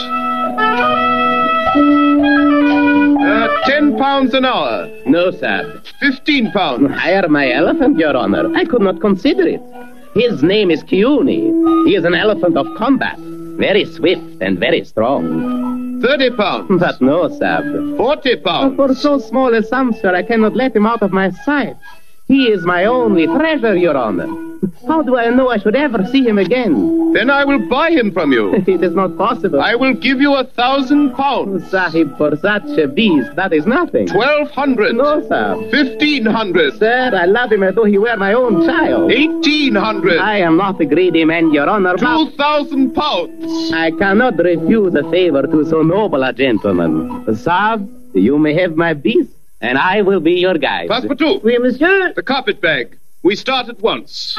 Uh, ten pounds an hour. No, sir. Fifteen pounds. Hire my elephant, Your Honor. I could not consider it. His name is Kiuni. He is an elephant of combat. Very swift and very strong. Thirty pounds. But no, sir. Forty pounds. For so small a sum, sir, I cannot let him out of my sight. He is my only treasure, Your Honor. How do I know I should ever see him again? Then I will buy him from you. It is not possible. I will give you a thousand pounds. Sahib, for such a beast, that is nothing. Twelve hundred. No, sir. Fifteen hundred. Sir, I love him as though he were my own child. Eighteen hundred. I am not a greedy man, Your Honor. Two thousand pounds. I cannot refuse a favor to so noble a gentleman. Sahib, you may have my beast, and I will be your guide. Passepartout. Oui, monsieur. The carpet bag. We start at once.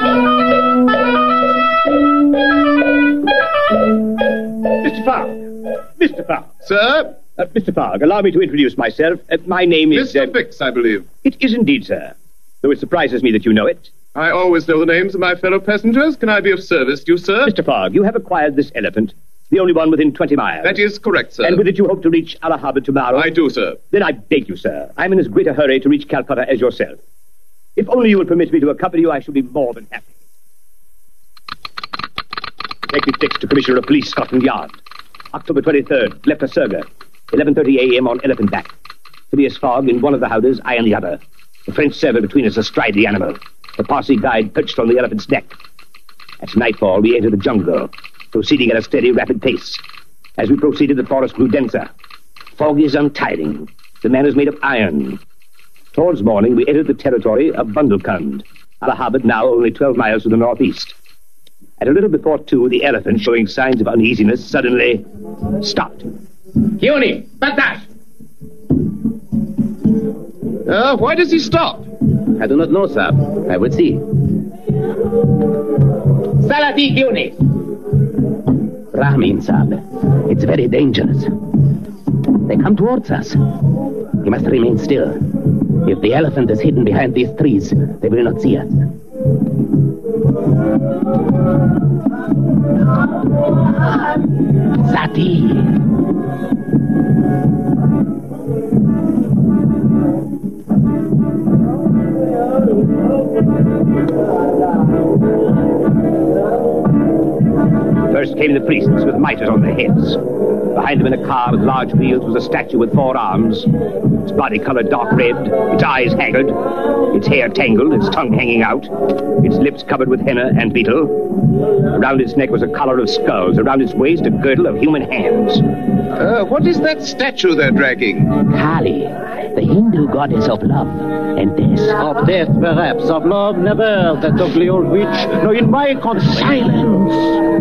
Mister Fogg. Mister Fogg. Sir? Uh, Mister Fogg, allow me to introduce myself. Uh, my name is... Mister Uh, Fix, I believe. It is indeed, sir. Though it surprises me that you know it. I always know the names of my fellow passengers. Can I be of service to you, sir? Mister Fogg, you have acquired this elephant, the only one within twenty miles. That is correct, sir. And with it you hope to reach Allahabad tomorrow? I do, sir. Then I beg you, sir. I'm in as great a hurry to reach Calcutta as yourself. If only you will permit me to accompany you, I shall be more than happy. Take me fixed to Commissioner of Police, Scotland Yard. October twenty-third, left Asurga. eleven thirty a.m. on elephant back. Phileas Fogg in one of the howdahs, I in the other. The French servant between us astride the animal. The Parsi guide perched on the elephant's neck. At nightfall, we entered the jungle, proceeding at a steady, rapid pace. As we proceeded, the forest grew denser. Fogg is untiring. The man is made of iron. Towards morning, we entered the territory of Bundelkund. Allahabad now only twelve miles to the northeast. At a little before two, the elephant, showing signs of uneasiness, suddenly stopped. Kiuni, Batash! Uh, why does he stop? I do not know, sir. I will see. Salati, Kiuni! Rahmin, sir. It's very dangerous. They come towards us. He must remain still. If the elephant is hidden behind these trees, they will not see us. Sati! First came the priests with mitres on their heads. Behind them in a car with large wheels was a statue with four arms. Its body coloured dark red, its eyes haggard, its hair tangled, its tongue hanging out, its lips covered with henna and beetle. Around its neck was a collar of skulls, around its waist a girdle of human hands. Uh, what is that statue they're dragging? Kali, the Hindu goddess of love and death. Of death, perhaps. Of love, never. That ugly old witch. No, in my con... Silence!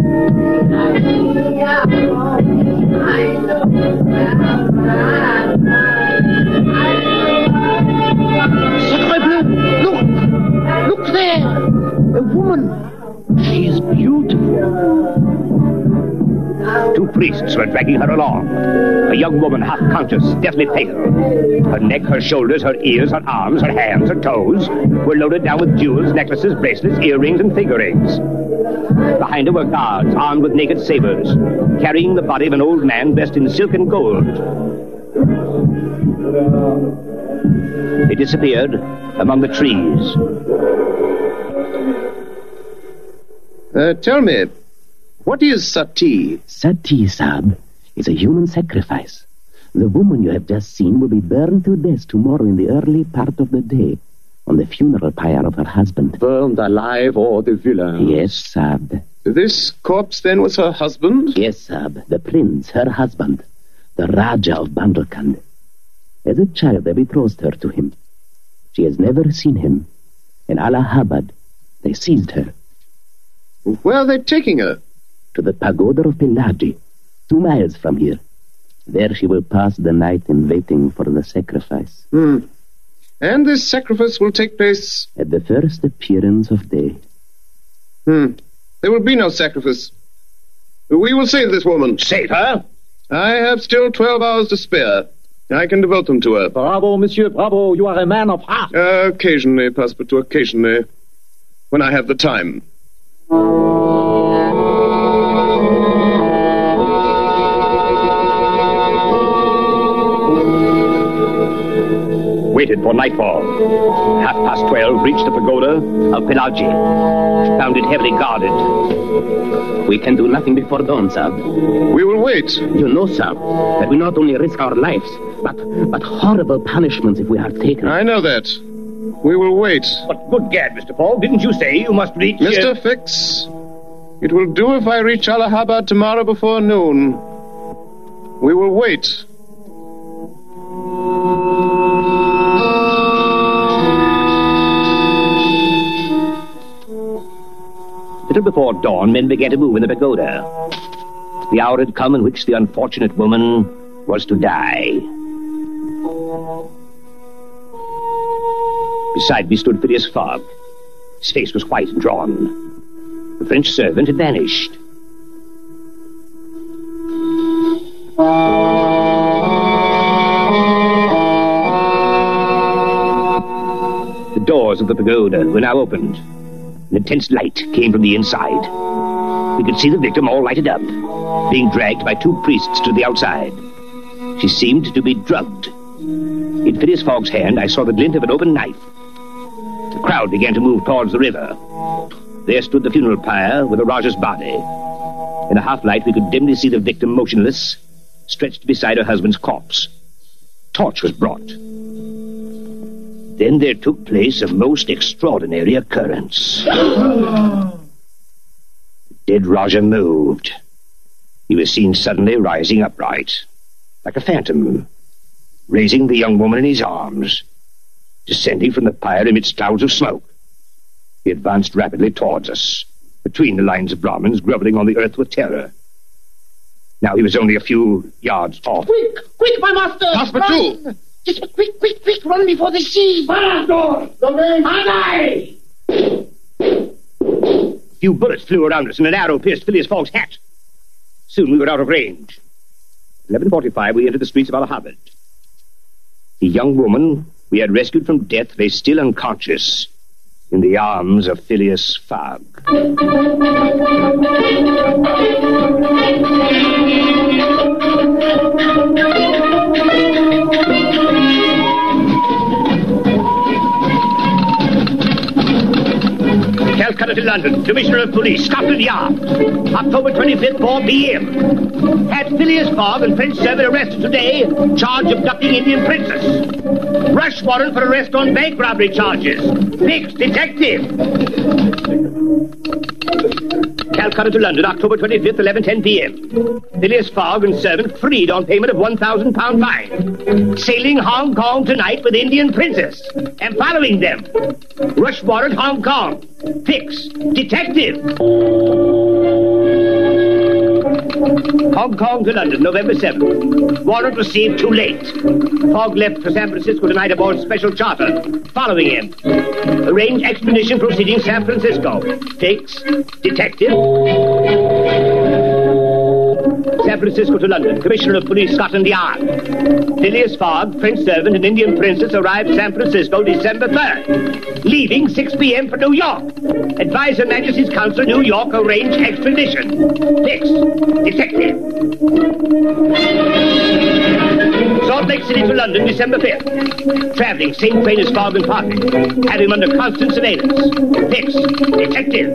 Sacre bleu! Look! Look there! A woman. She is beautiful. Two priests were dragging her along. A young woman, half-conscious, deathly pale. Her neck, her shoulders, her ears, her arms, her hands, her toes were loaded down with jewels, necklaces, bracelets, earrings, and finger rings. Behind her were guards armed with naked sabers, carrying the body of an old man dressed in silk and gold. They disappeared among the trees. Uh, tell me, what is sati? Sati, Sab, is a human sacrifice. The woman you have just seen will be burned to death tomorrow in the early part of the day, on the funeral pyre of her husband. Burned alive or the villain? Yes, Sab. This corpse, then, was her husband? Yes, Sab. The prince, her husband, the Raja of Bandalkand. As a child, they betrothed her to him. She has never seen him. In Allahabad, they seized her. Where are they taking her? To the pagoda of Pillaji, two miles from here. There she will pass the night in waiting for the sacrifice. Hmm. And this sacrifice will take place... at the first appearance of day. Hmm. There will be no sacrifice. We will save this woman. Save her? I have still twelve hours to spare. I can devote them to her. Bravo, monsieur, bravo. You are a man of heart. Uh, occasionally, Passepartout, occasionally. When I have the time. Waited for nightfall. Half past twelve, reached the pagoda of Pillaji. Found it heavily guarded. We can do nothing before dawn, Sab. We will wait. You know, Sab, that we not only risk our lives, but, but horrible punishments if we are taken. I know that. We will wait. But good gad, Mister Paul, didn't you say you must reach... Mister Uh... Fix, it will do if I reach Allahabad tomorrow before noon. We will wait. Little before dawn, men began to move in the pagoda. The hour had come in which the unfortunate woman was to die. Beside me stood Phileas Fogg. His face was white and drawn. The French servant had vanished. The doors of the pagoda were now opened. An intense light came from the inside. We could see the victim all lighted up, being dragged by two priests to the outside. She seemed to be drugged. In Phileas Fogg's hand, I saw the glint of an open knife. The crowd began to move towards the river. There stood the funeral pyre with the Rajah's body. In the half-light, we could dimly see the victim motionless, stretched beside her husband's corpse. Torch was brought. Then there took place a most extraordinary occurrence. The dead Rajah moved. He was seen suddenly rising upright, like a phantom, raising the young woman in his arms, descending from the pyre amidst clouds of smoke. He advanced rapidly towards us, between the lines of Brahmins groveling on the earth with terror. Now he was only a few yards off. Quick, quick, my master! Passepartout! Just quick, quick, quick, run before they see! Master! The A few bullets flew around us, and an arrow pierced Phileas Fogg's hat. Soon we were out of range. eleven forty-five, we entered the streets of Allahabad. The young woman we had rescued from death lay still unconscious in the arms of Phileas Fogg. Calcutta to London, Commissioner of Police, Scotland Yard. October twenty-fifth, four p.m. Had Phileas Fogg and French servant arrested today, charge of abducting Indian princess. Rush warrant for arrest on bank robbery charges. Fix, detective. Calcutta to London, October twenty-fifth, eleven ten p.m. Phileas Fogg and servant freed on payment of one thousand pound fine. Sailing Hong Kong tonight with Indian princess. And following them. Rush warrant, Hong Kong. Fix, detective. Hong Kong to London, November seventh. Warrant received too late. Fogg left for San Francisco tonight aboard special charter. Following him. Arrange expedition proceeding San Francisco. Fix, detective. San Francisco to London. Commissioner of Police, Scotland Yard. Phileas Fogg, French servant and Indian princess arrived San Francisco December third. Leaving six p.m. for New York. Advise Her Majesty's Council, New York, arrange extradition. Fix. Detective. Salt Lake City to London, December fifth. Traveling, same train as Fogg and Parker. Have him under constant surveillance. Fix. Detective.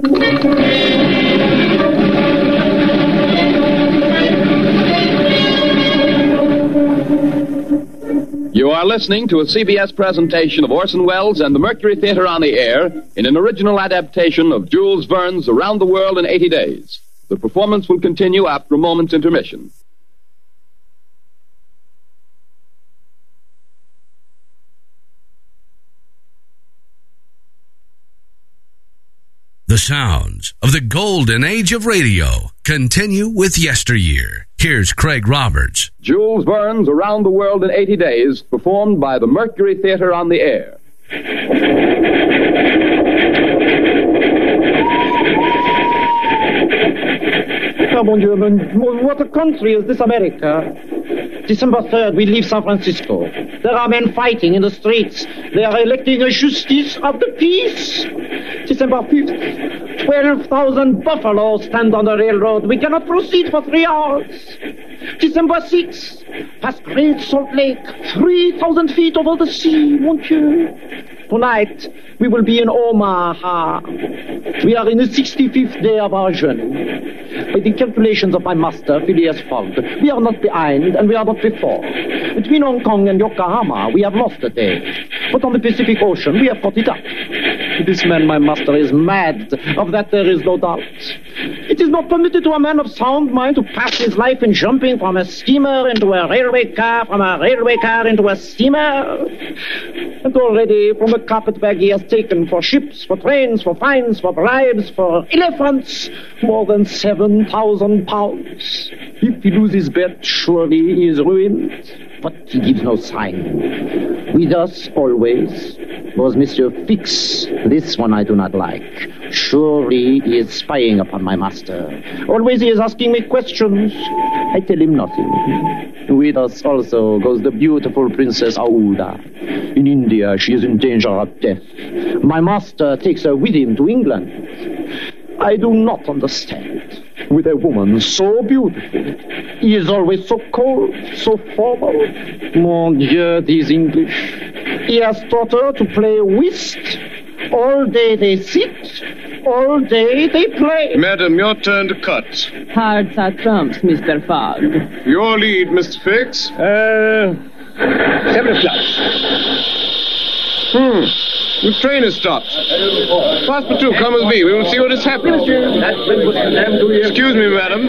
You are listening to a C B S presentation of Orson Welles and the Mercury Theater on the Air in an original adaptation of Jules Verne's Around the World in eighty days. The performance will continue after a moment's intermission. The sounds of the golden age of radio continue with Yesteryear. Here's Craig Roberts. Jules Verne's Around the World in eighty days, performed by the Mercury Theater on the Air. Oh, mon Dieu, mon, what a country is this America? December third, we leave San Francisco. There are men fighting in the streets. They are electing a justice of the peace. December fifth, twelve thousand buffaloes stand on the railroad. We cannot proceed for three hours. December sixth, past Great Salt Lake, three thousand feet over the sea, mon Dieu. Tonight, we will be in Omaha. We are in the sixty-fifth day of our journey. By the calculations of my master, Phileas Fogg, we are not behind and we are not before. Between Hong Kong and Yokohama, we have lost a day. But on the Pacific Ocean, we have caught it up. This man, my master, is mad. Of that there is no doubt. It is not permitted to a man of sound mind to pass his life in jumping from a steamer into a railway car, from a railway car into a steamer. And already from the carpetbag he has taken for ships, for trains, for fines, for bribes, for elephants, more than seven thousand pounds. If he loses bet, surely he is ruined. But he gives no sign. With us always was Monsieur Fix. This one I do not like. Surely he is spying upon my master. Always he is asking me questions. I tell him nothing. With us also goes the beautiful Princess Aouda. In India she is in danger of death. My master takes her with him to England. I do not understand. With a woman so beautiful, he is always so cold, so formal. Mon Dieu, these English. He has taught her to play whist. All day they sit, all day they play. Madam, your turn to cut. Hearts are trumps, Mister Fogg. Your lead, Mister Fix. Uh, seven o'clock. Hmm. The train has stopped. Passepartout, come with me. We will see what has happened. Excuse me, madam.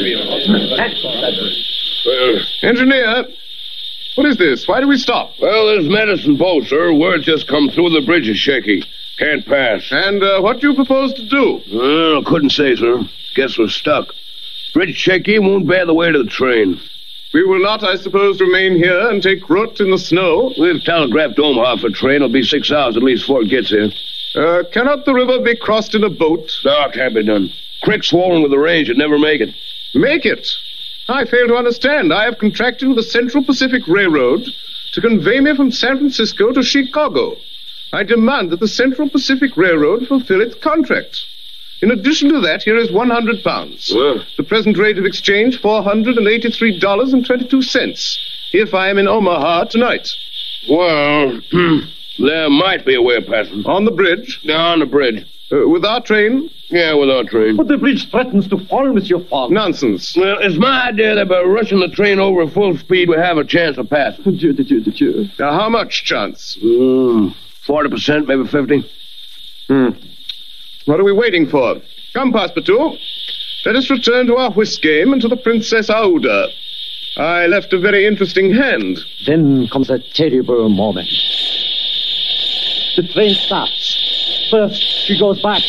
Uh, engineer, what is this? Why do we stop? Well, there's medicine boat, sir. Word just come through. The bridge is shaky. Can't pass. And uh, what do you propose to do? Uh, couldn't say, sir. Guess we're stuck. Bridge shaky, won't bear the weight of the train. We will not, I suppose, remain here and take root in the snow. We've telegraphed Omaha for train. It'll be six hours at least before it gets here. Uh, cannot the river be crossed in a boat? No, it can't be done. Creek swollen with the range. It'd never make it. Make it? I fail to understand. I have contracted with the Central Pacific Railroad to convey me from San Francisco to Chicago. I demand that the Central Pacific Railroad fulfill its contract. In addition to that, here is one hundred pounds. Well. The present rate of exchange, four hundred eighty-three dollars and twenty-two cents, if I am in Omaha tonight. Well, there might be a way of passing. On the bridge? Yeah, on the bridge. Uh, with our train? Yeah, with our train. But the bridge threatens to fall, Monsieur Fogg. Nonsense. Well, it's my idea that by rushing the train over at full speed, we have a chance of passing. Dieu, Dieu, Dieu. Now, how much chance? Mm, forty percent, maybe fifty. Hmm. What are we waiting for? Come, Passepartout. Let us return to our whist game and to the Princess Aouda. I left a very interesting hand. Then comes a terrible moment. The train stops. First, she goes back.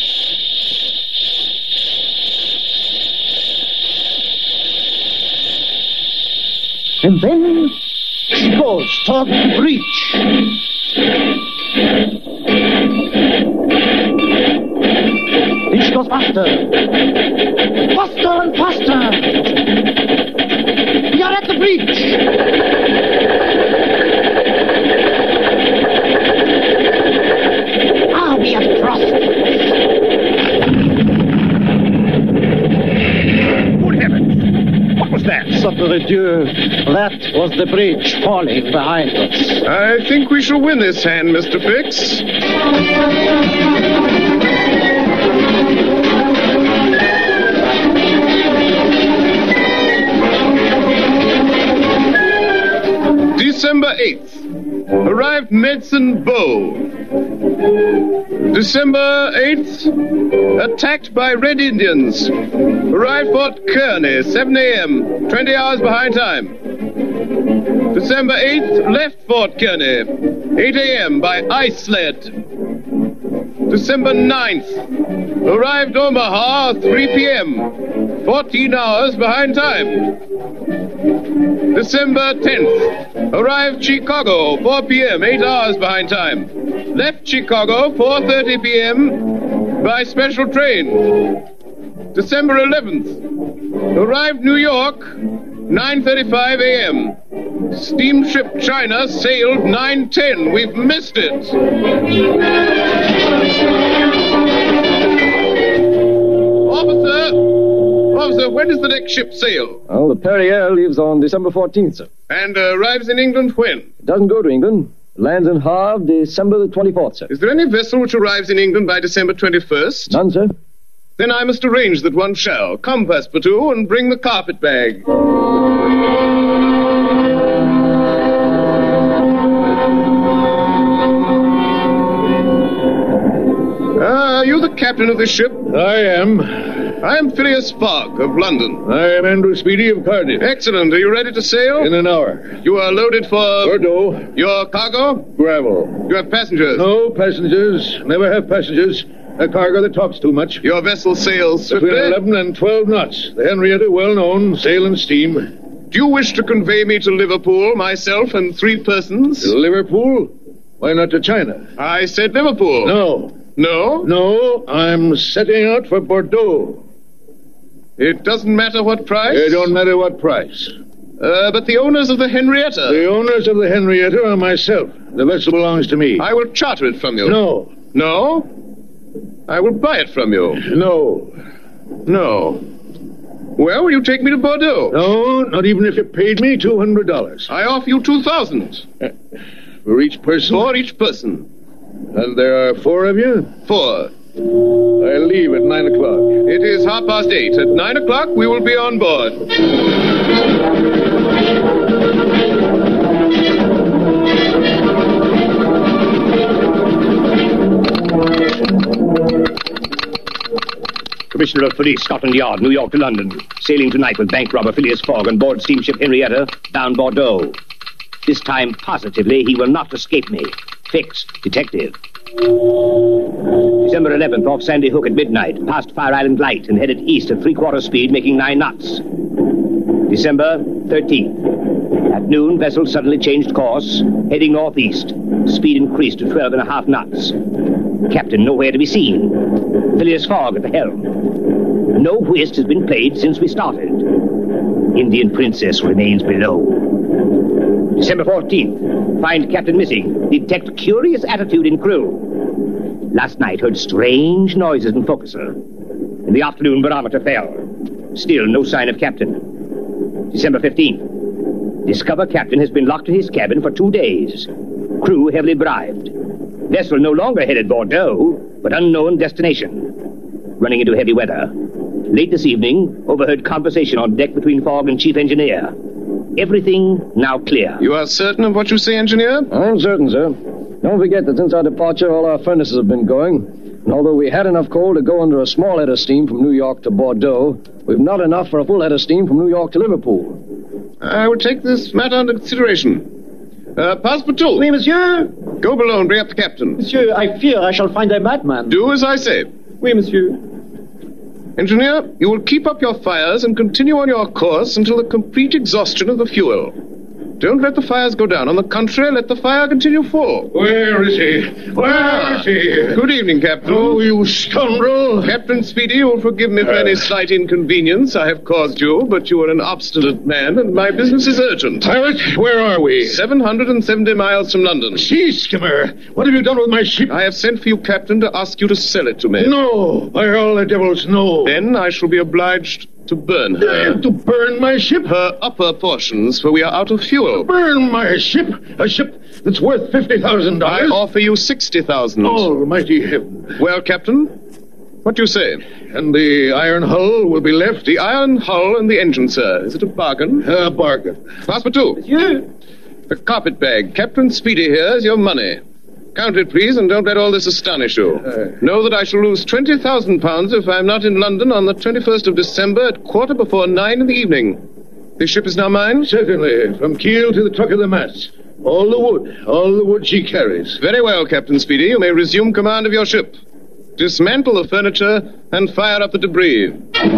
And then she goes toward the bridge. Then she goes faster. Faster and faster. the bridge! Ah, we have crossed. Good heavens! What was that? Sacre Dieu, that was the bridge falling behind us. I think we shall win this hand, Mister Fix. December eighth. Arrived Medicine Bow. December eighth. Attacked by Red Indians. Arrived Fort Kearney, seven a.m., twenty hours behind time. December eighth. Left Fort Kearney, eight a.m. by ice sled. December ninth. Arrived Omaha, three p.m., fourteen hours behind time. December tenth. Arrived Chicago, four p.m., eight hours behind time. Left Chicago, four thirty p.m. by special train. December eleventh. Arrived New York, nine thirty-five a.m. Steamship China sailed nine ten. We've missed it. Officer! Officer, when does the next ship sail? Well, the Perrier leaves on December fourteenth, sir. And uh, arrives in England when? It doesn't go to England. It lands in Havre December the twenty-fourth, sir. Is there any vessel which arrives in England by December twenty-first? None, sir. Then I must arrange that one shall. Come, Passepartout, and bring the carpet bag. Ah, are you the captain of this ship? I am. I am Phileas Fogg of London. I am Andrew Speedy of Cardiff. Excellent. Are you ready to sail? In an hour. You are loaded for... Bordeaux. Your cargo? Gravel. You have passengers? No passengers. Never have passengers. A cargo that talks too much. Your vessel sails swiftly? Between eleven and twelve knots. The Henrietta, well known, sail and steam. Do you wish to convey me to Liverpool, myself and three persons? Liverpool? Why not to China? I said Liverpool. No. No? No, I'm setting out for Bordeaux. It doesn't matter what price? It don't matter what price. Uh, but the owners of the Henrietta? The owners of the Henrietta are myself. The vessel belongs to me. I will charter it from you. No. No? I will buy it from you. No. No. Well, will you take me to Bordeaux? No, not even if you paid me two hundred dollars. I offer you two thousand. Uh, for each person? For each person. And there are four of you? Four. I leave at nine o'clock. It is half past eight. At nine o'clock, we will be on board. Commissioner of Police, Scotland Yard, New York to London. Sailing tonight with bank robber Phileas Fogg on board steamship Henrietta, bound Bordeaux. This time, positively, he will not escape me. Fix, detective. December eleventh, off Sandy Hook at midnight, past Fire Island Light and headed east at three-quarter speed, making nine knots. December thirteenth. At noon, vessel suddenly changed course, heading northeast. Speed increased to twelve and a half knots. Captain nowhere to be seen. Phileas Fogg at the helm. No whist has been played since we started. Indian Princess remains below. December fourteenth. Find captain missing. Detect curious attitude in crew. Last night heard strange noises in forecastle. In the afternoon, barometer fell. Still no sign of captain. December fifteenth. Discover captain has been locked in his cabin for two days. Crew heavily bribed. Vessel no longer headed Bordeaux, but unknown destination. Running into heavy weather. Late this evening, overheard conversation on deck between Fogg and chief engineer. Everything now clear. You are certain of what you say, engineer? I'm certain, sir. Don't forget that since our departure, all our furnaces have been going. And although we had enough coal to go under a small head of steam from New York to Bordeaux, we've not enough for a full head of steam from New York to Liverpool. I will take this matter under consideration. Uh, Passepartout. Oui, monsieur. Go below and bring up the captain. Monsieur, I fear I shall find a madman. Do as I say. Oui, monsieur. Engineer, you will keep up your fires and continue on your course until the complete exhaustion of the fuel. Don't let the fires go down. On the contrary, let the fire continue full. Where is he? Where is he? Good evening, Captain. Oh, you scoundrel. Captain Speedy, you will forgive me for uh, any slight inconvenience I have caused you, but you are an obstinate man, and my business is urgent. Pilot, where are we? seven hundred seventy miles from London. Sea skimmer, what have you done with my ship? I have sent for you, Captain, to ask you to sell it to me. No, by all the devils, no. Then I shall be obliged to burn her. Uh, to burn my ship? Her upper portions, for we are out of fuel. Burn my ship? A ship that's worth fifty thousand dollars? I offer you sixty thousand dollars. Almighty heaven. Well, Captain, what do you say? And the iron hull will be left? The iron hull and the engine, sir. Is it a bargain? A bargain. Pass for two. Monsieur. The carpet bag. Captain Speedy here is your money. Count it, please, and don't let all this astonish you. Uh, know that I shall lose twenty thousand pounds if I'm not in London on the twenty-first of December at quarter before nine in the evening. This ship is now mine? Certainly, from keel to the truck of the mast. All the wood, all the wood she carries. Very well, Captain Speedy. You may resume command of your ship. Dismantle the furniture and fire up the debris.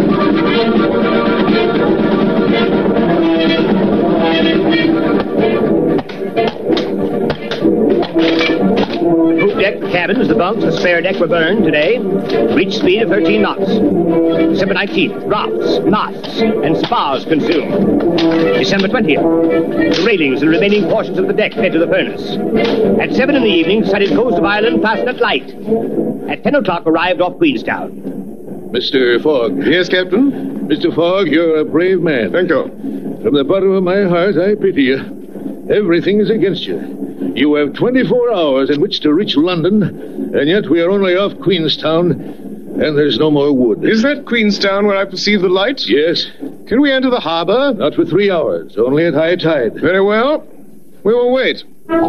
Poop deck, the cabins, the bunks, the spare deck were burned today. Reach speed of thirteen knots. December nineteenth, rafts, masts, and spars consumed. December twentieth, the railings and remaining portions of the deck fed to the furnace. At seven in the evening, sighted coast of Ireland, fastened at light. At ten o'clock, arrived off Queenstown. Mister Fogg. Yes, Captain? Mister Fogg, you're a brave man. Thank you. From the bottom of my heart, I pity you. Everything is against you. You have twenty-four hours in which to reach London, and yet we are only off Queenstown, and there's no more wood. Is that Queenstown where I perceive the light? Yes. Can we enter the harbor? Not for three hours, only at high tide. Very well. We will wait.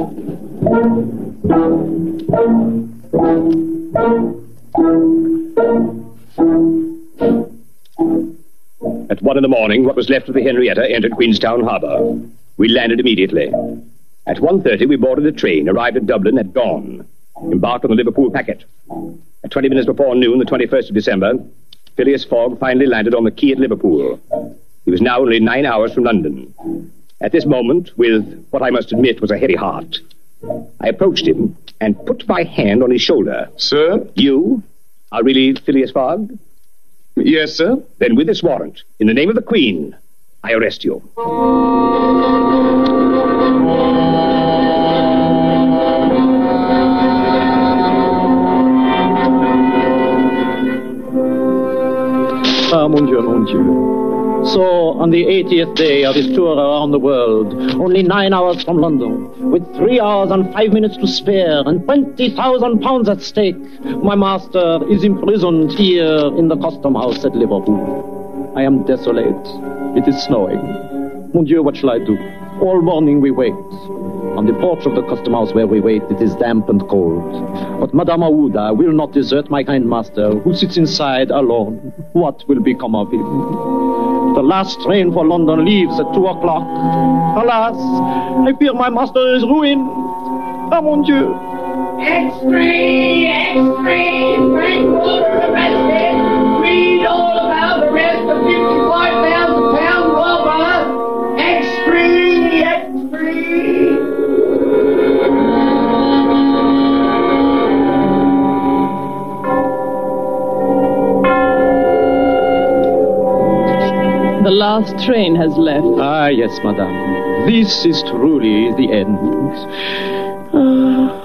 At one in the morning, what was left of the Henrietta entered Queenstown Harbor. We landed immediately. At one thirty, we boarded a train, arrived at Dublin at dawn, embarked on the Liverpool packet. At twenty minutes before noon, the twenty-first of December, Phileas Fogg finally landed on the quay at Liverpool. He was now only nine hours from London. At this moment, with what I must admit was a heavy heart, I approached him and put my hand on his shoulder. Sir? You are really Phileas Fogg? Yes, sir. Then with this warrant, in the name of the Queen, I arrest you. Ah, mon Dieu, mon Dieu. So, on the eightieth day of his tour around the world, only nine hours from London, with three hours and five minutes to spare, and twenty thousand pounds at stake, my master is imprisoned here in the custom house at Liverpool. I am desolate. It is snowing. Mon Dieu, what shall I do? All morning we wait. On the porch of the custom house where we wait, it is damp and cold. But Madame Aouda will not desert my kind master, who sits inside alone. What will become of him? The last train for London leaves at two o'clock. Alas, I fear my master is ruined. Ah, mon Dieu. Extreme, extreme, Frankfurter arrested. Read all about the rest of fifty-five thousand pound robber. Extreme, extreme. The last train has left. Ah, yes, madame. This is truly the end. Uh...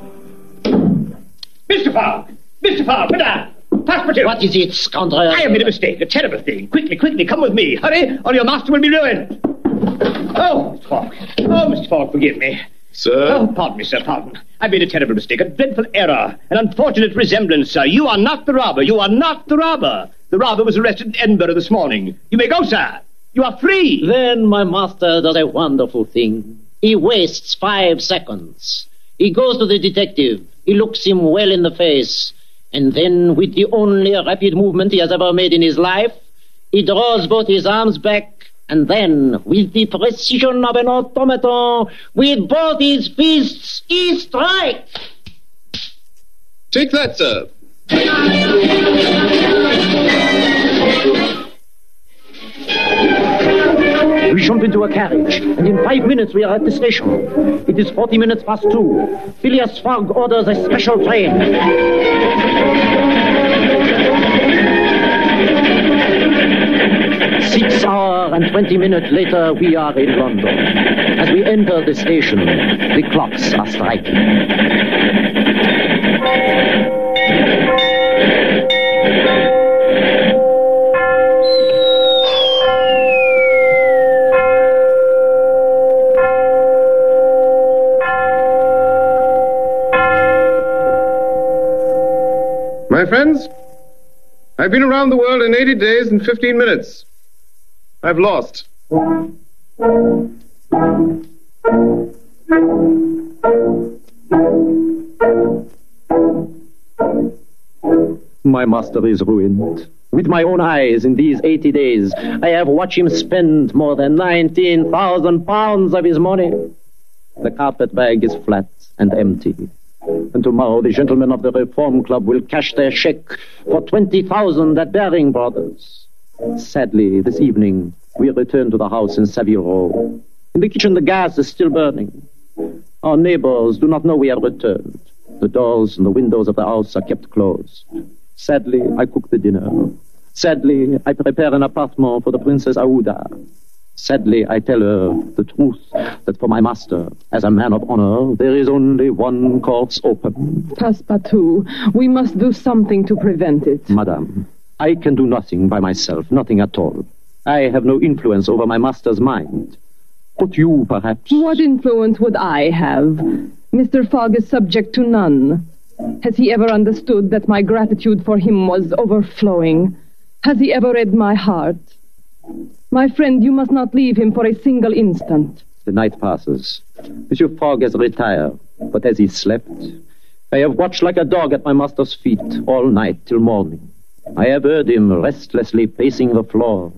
Mister Fogg! Mister Fogg, madame! Passepartout! What is it, scoundrel? I have made a mistake, a terrible thing. Quickly, quickly, come with me. Hurry, or your master will be ruined. Oh, Mister Fogg. Oh, Mister Fogg, forgive me. Sir? Oh, pardon me, sir, pardon. I made a terrible mistake, a dreadful error, an unfortunate resemblance, sir. You are not the robber. You are not the robber. The robber was arrested in Edinburgh this morning. You may go, sir. You are free. Then my master does a wonderful thing. He wastes five seconds. He goes to the detective. He looks him well in the face. And then, with the only rapid movement he has ever made in his life, he draws both his arms back, and then, with the precision of an automaton, with both his fists, he strikes. Take that, sir. We jump into a carriage, and in five minutes we are at the station. It is forty minutes past two. Phileas Fogg orders a special train. Six hours and twenty minutes later, we are in London. As we enter the station, the clocks are striking. My friends, I've been around the world in eighty days and fifteen minutes. I've lost. My master is ruined. With my own eyes, in these eighty days, I have watched him spend more than nineteen thousand pounds of his money. The carpet bag is flat and empty. And tomorrow the gentlemen of the Reform Club will cash their cheque for twenty thousand at Baring Brothers. Sadly, this evening, we return to the house in Savile Row. In the kitchen, the gas is still burning. Our neighbors do not know we have returned. The doors and the windows of the house are kept closed. Sadly, I cook the dinner. Sadly, I prepare an apartment for the Princess Aouda. Sadly, I tell her the truth, that for my master, as a man of honor, there is only one course open. Passepartout, we must do something to prevent it. Madame, I can do nothing by myself, nothing at all. I have no influence over my master's mind. But you, perhaps... What influence would I have? Mister Fogg is subject to none. Has he ever understood that my gratitude for him was overflowing? Has he ever read my heart? My friend, you must not leave him for a single instant. The night passes. Monsieur Fogg has retired, but as he slept, I have watched like a dog at my master's feet all night till morning. I have heard him restlessly pacing the floor.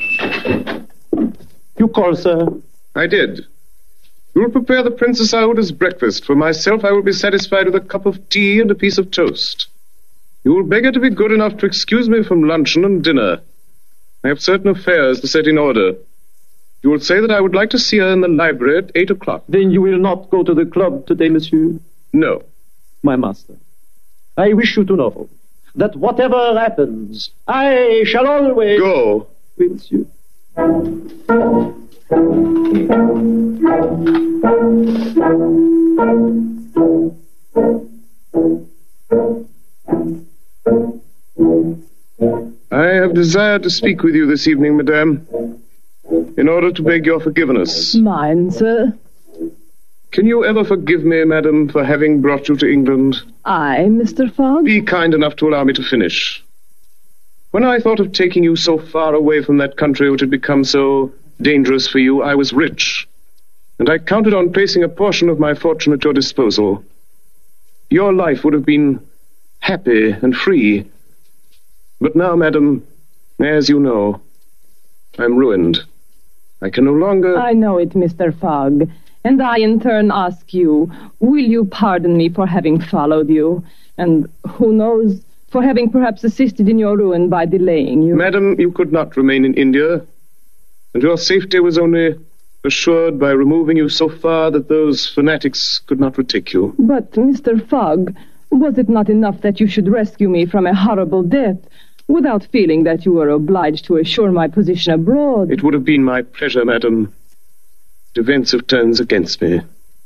You call, sir? I did. You will prepare the Princess Aouda's breakfast. For myself, I will be satisfied with a cup of tea and a piece of toast. You will beg her to be good enough to excuse me from luncheon and dinner. I have certain affairs to set in order. You will say that I would like to see her in the library at eight o'clock. Then you will not go to the club today, monsieur? No. My master, I wish you to know that whatever happens, I shall always... Go. Oui, monsieur. I have desired to speak with you this evening, madame, in order to beg your forgiveness. Mine, sir. Can you ever forgive me, madam, for having brought you to England? I, Mister Fogg? Be kind enough to allow me to finish. When I thought of taking you so far away from that country which had become so dangerous for you, I was rich, and I counted on placing a portion of my fortune at your disposal. Your life would have been happy and free. But now, madam, as you know, I'm ruined. I can no longer... I know it, Mister Fogg. And I, in turn, ask you, will you pardon me for having followed you? And who knows, for having perhaps assisted in your ruin by delaying you? Madam, you could not remain in India, and your safety was only assured by removing you so far that those fanatics could not retake you. But, Mister Fogg, was it not enough that you should rescue me from a horrible death, without feeling that you were obliged to assure my position abroad? It would have been my pleasure, madam. Events have turned against me.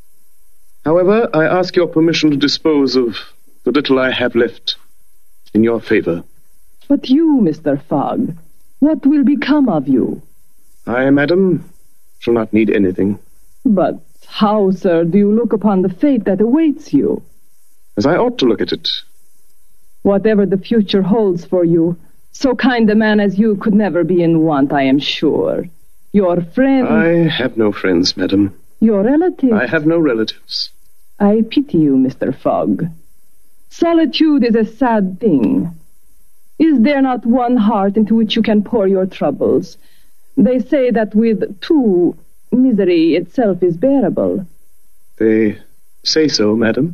However, I ask your permission to dispose of the little I have left in your favor. But you, Mister Fogg, what will become of you? I, madam, shall not need anything. But how, sir, do you look upon the fate that awaits you? As I ought to look at it. Whatever the future holds for you, so kind a man as you could never be in want, I am sure. Your friend... I have no friends, madam. Your relatives? I have no relatives. I pity you, Mister Fogg. Solitude is a sad thing. Is there not one heart into which you can pour your troubles? They say that with two, misery itself is bearable. They say so, madam.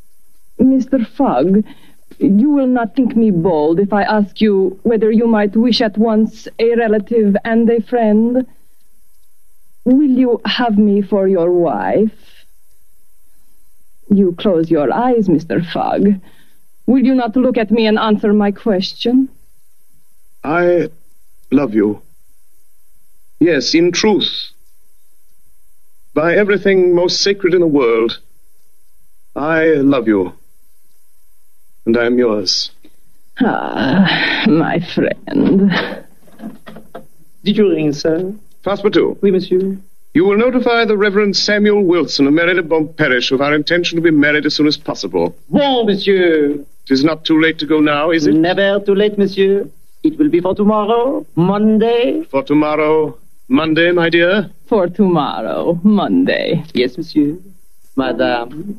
Mister Fogg, you will not think me bold if I ask you whether you might wish at once a relative and a friend? Will you have me for your wife? You close your eyes, Mister Fogg. Will you not look at me and answer my question? I love you. Yes, in truth. By everything most sacred in the world, I love you. And I am yours. Ah, my friend. Did you ring, sir? Passepartout. Oui, monsieur. You will notify the Reverend Samuel Wilson of Marylebone Parish of our intention to be married as soon as possible. Bon, monsieur. It is not too late to go now, is it? Never too late, monsieur. It will be for tomorrow, Monday. For tomorrow, Monday, my dear? For tomorrow, Monday. Yes, monsieur. Madame.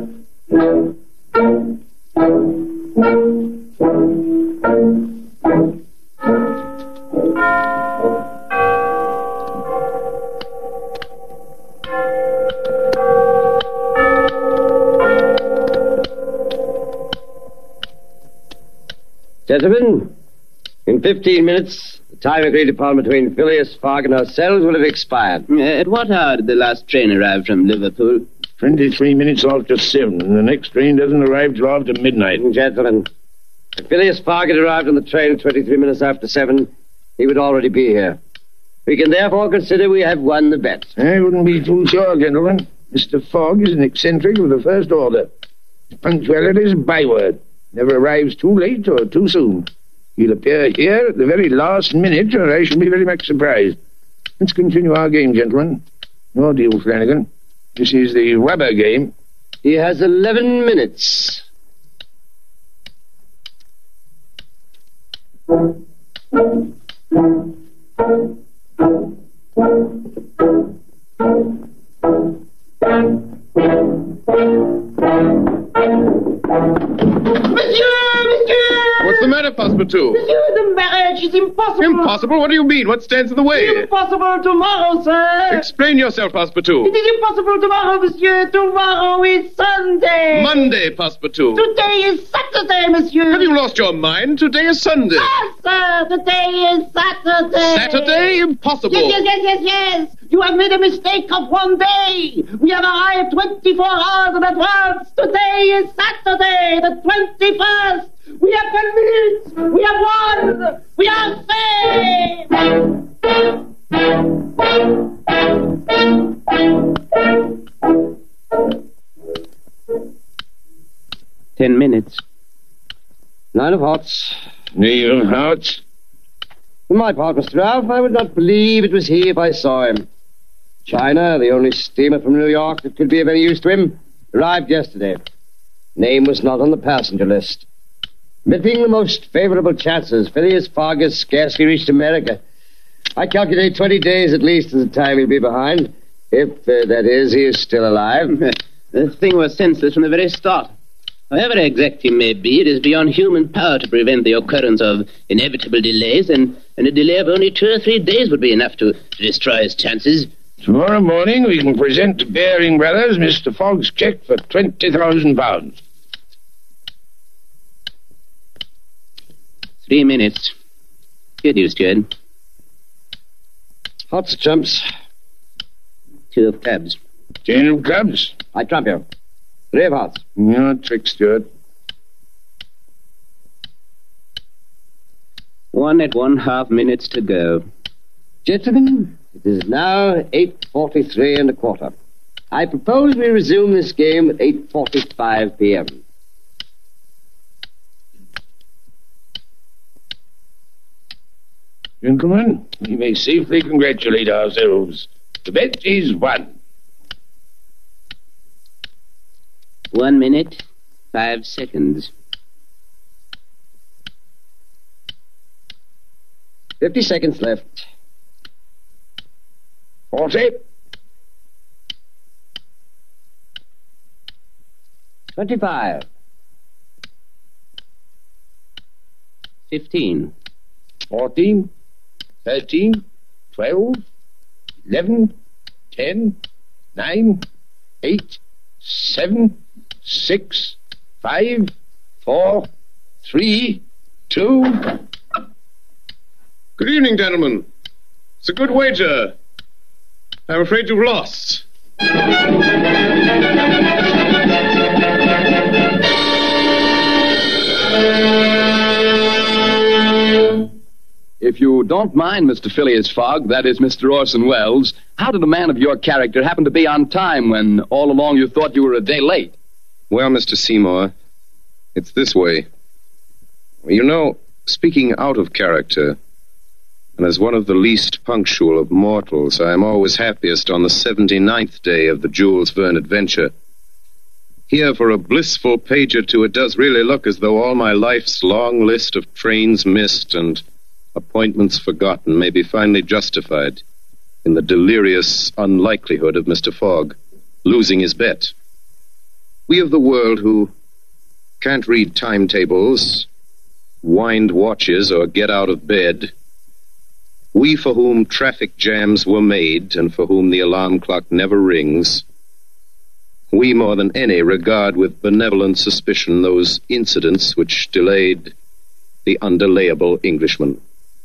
Gentlemen, in fifteen minutes, the time agreed upon between Phileas Fogg and ourselves will have expired. Uh, at what hour did the last train arrive from Liverpool? Twenty-three minutes after seven, and the next train doesn't arrive till after midnight. Gentlemen, if Phileas Fogg had arrived on the train twenty-three minutes after seven, he would already be here. We can therefore consider we have won the bet. I wouldn't be too sure, gentlemen. Mister Fogg is an eccentric of the first order. Punctuality is a byword. Never arrives too late or too soon. He'll appear here at the very last minute, or I shall be very much surprised. Let's continue our game, gentlemen. Your deal, Flanagan. This is the rubber game. He has eleven minutes. What's the matter, Passepartout? Monsieur, the marriage is impossible. Impossible? What do you mean? What stands in the way? Impossible tomorrow, sir. Explain yourself, Passepartout. It is impossible tomorrow, monsieur. Tomorrow is Sunday. Monday, Passepartout. Today is Saturday, monsieur. Have you lost your mind? Today is Sunday. Yes, sir. Today is Saturday. Saturday? Impossible. Yes, yes, yes, yes, yes. You have made a mistake of one day. We have arrived twenty-four hours in advance. Today is Saturday, the twenty-first. We have ten minutes. We have won. We are saved. Ten minutes. Nine of hearts. Nine of hearts. For my part, Mister Ralph, I would not believe it was he if I saw him. China, the only steamer from New York that could be of any use to him, arrived yesterday. Name was not on the passenger list. Admitting the most favorable chances, Phileas Fogg has scarcely reached America. I calculate twenty days at least as the time he'll be behind, if, uh, that is, he is still alive. The thing was senseless from the very start. However exact he may be, it is beyond human power to prevent the occurrence of inevitable delays, and, and a delay of only two or three days would be enough to, to destroy his chances. Tomorrow morning we can present to Baring Brothers Mister Fogg's cheque for twenty thousand pounds. Three minutes. Get used to it. Hearts chumps. Two of clubs. Ten of clubs. I trump you. Three of hearts. No trick, Stuart. One at one half minutes to go. Gentlemen, it is now eight forty-three and a quarter. I propose we resume this game at eight forty-five p.m. Gentlemen, we may safely congratulate ourselves. The bet is won. One minute, five seconds. Fifty seconds left. Forty. Twenty-five. Fifteen. Fourteen. Thirteen. Twelve. Eleven. Ten. Nine. Eight. Seven. Six. Five. Four. Three. Two. Good evening, gentlemen. It's a good wager. I'm afraid you've lost. If you don't mind, Mister Phileas Fogg, that is Mister Orson Welles, how did a man of your character happen to be on time when all along you thought you were a day late? Well, Mister Seymour, it's this way. You know, speaking out of character, and as one of the least punctual of mortals, I am always happiest on the seventy-ninth day of the Jules Verne adventure. Here, for a blissful page or two, it does really look as though all my life's long list of trains missed and appointments forgotten may be finally justified in the delirious unlikelihood of Mister Fogg losing his bet. We of the world who can't read timetables, wind watches, or get out of bed, we for whom traffic jams were made and for whom the alarm clock never rings, we more than any regard with benevolent suspicion those incidents which delayed the undelayable Englishman.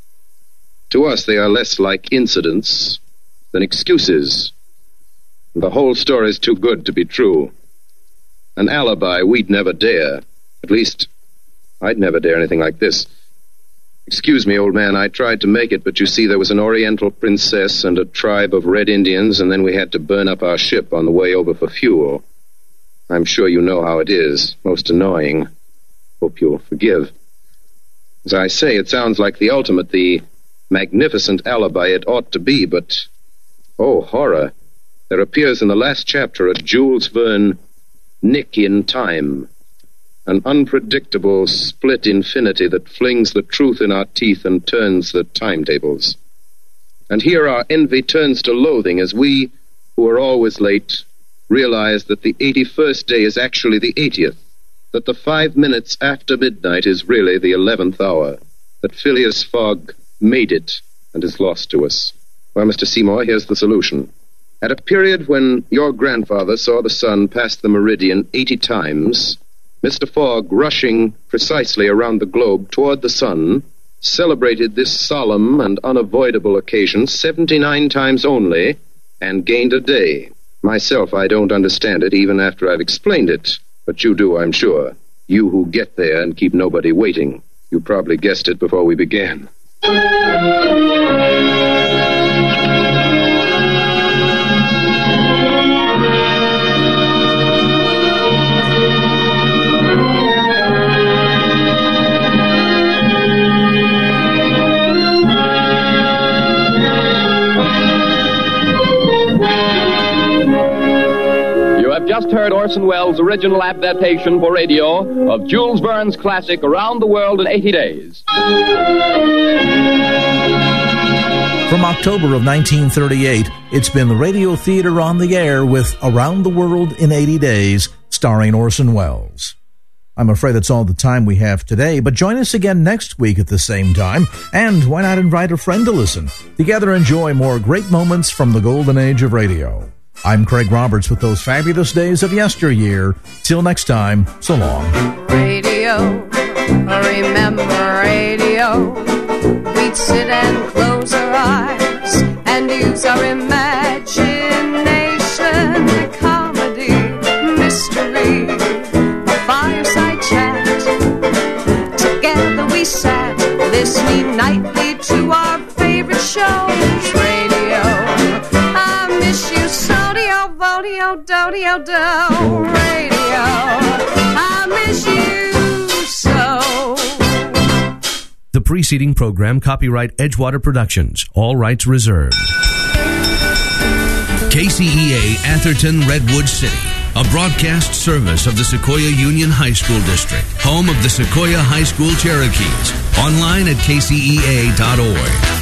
To us, they are less like incidents than excuses. The whole story's too good to be true. An alibi we'd never dare. At least, I'd never dare anything like this. Excuse me, old man, I tried to make it, but you see there was an Oriental princess and a tribe of Red Indians, and then we had to burn up our ship on the way over for fuel. I'm sure you know how it is. Most annoying. Hope you'll forgive. As I say, it sounds like the ultimate, the magnificent alibi it ought to be, but, oh, horror. There appears in the last chapter a Jules Verne nick in time, an unpredictable split infinity that flings the truth in our teeth and turns the timetables. And here our envy turns to loathing as we, who are always late, realize that the eighty-first day is actually the eightieth, that the five minutes after midnight is really the eleventh hour, that Phileas Fogg made it and is lost to us. Well, Mister Seymour, here's the solution. At a period when your grandfather saw the sun pass the meridian eighty times, Mister Fogg, rushing precisely around the globe toward the sun, celebrated this solemn and unavoidable occasion seventy-nine times only and gained a day. Myself, I don't understand it even after I've explained it, but you do, I'm sure. You who get there and keep nobody waiting. You probably guessed it before we began. Just heard Orson Welles' original adaptation for radio of Jules Verne's classic Around the World in eighty days. From October of nineteen thirty-eight, it's been the Radio Theater on the air with Around the World in eighty days, starring Orson Welles. I'm afraid that's all the time we have today, but join us again next week at the same time, and why not invite a friend to listen? Together enjoy more great moments from the golden age of radio. I'm Craig Roberts with those fabulous days of yesteryear. Till next time, so long. Radio, remember radio. We'd sit and close our eyes and use our imagination. Comedy, mystery, a fireside chat. Together we sat, listening nightly to our favorite shows. Radio, I miss you so. Vodio, dodio, do, radio, I miss you so. The preceding program, copyright Edgewater Productions, all rights reserved. K C E A Atherton, Redwood City, a broadcast service of the Sequoia Union High School District, home of the Sequoia High School Cherokees, online at k c e a dot org.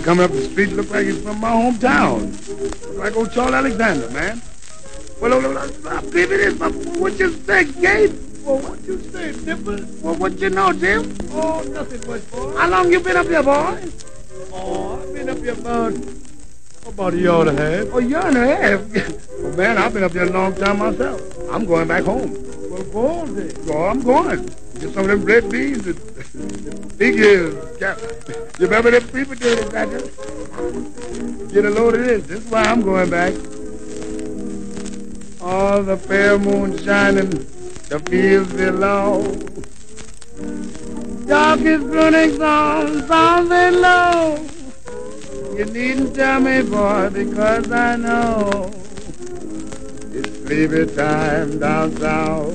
coming up the street, look like he's from my hometown. Look like old Charles Alexander, man. Well, look, look, look, I believe it is. But what you say, Gabe? Well, what you say, Dipper? Well, what you know, Jim? Oh, nothing much, boy. How long you been up here, boy? Oh, I've been up here about, about a year and a half. Oh, a year and a half? Well, man, I've been up here a long time myself. I'm going back home. Well, go on, then. Oh, I'm going. Get some of them red beans and big ears. You remember them people doing it back there? Get a load of this. This is why I'm going back. All the fair moon shining, the fields below. Dark is crooning songs, songs and low. You needn't tell me, boy, because I know it's sleepy time down south.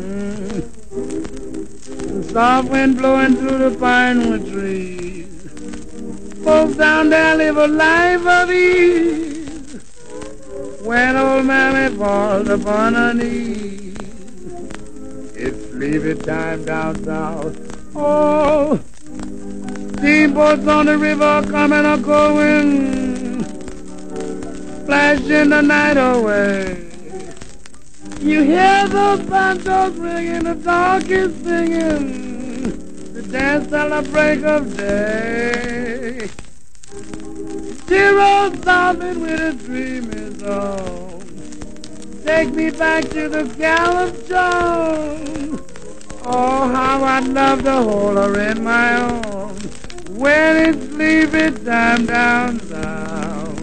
Mm. Soft wind blowing through the pinewood trees. Folks down there live a life of ease. When old mammy falls upon her knees, it's sleepy time down south. Oh, steamboats on the river coming a going, flashing the night away. You hear those banjos ringing, the dog is singing, the dance till the break of day. Dear old sobbing with a dreamy song, take me back to the Gallup Jones. Oh, how I'd love to hold her in my arms when it's sleepy time down south.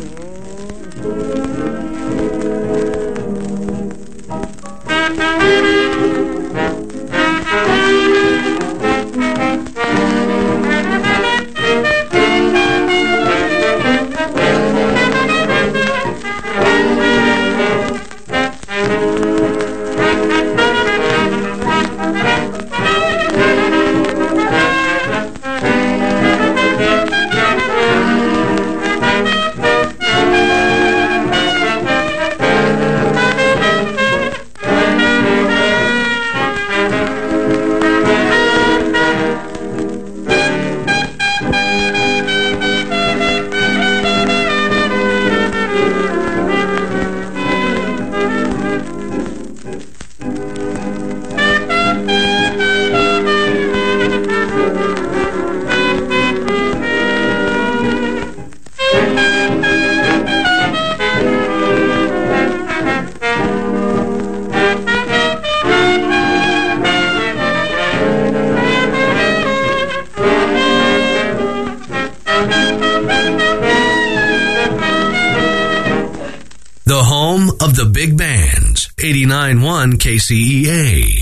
Of the big bands, eighty-nine point one K C E A.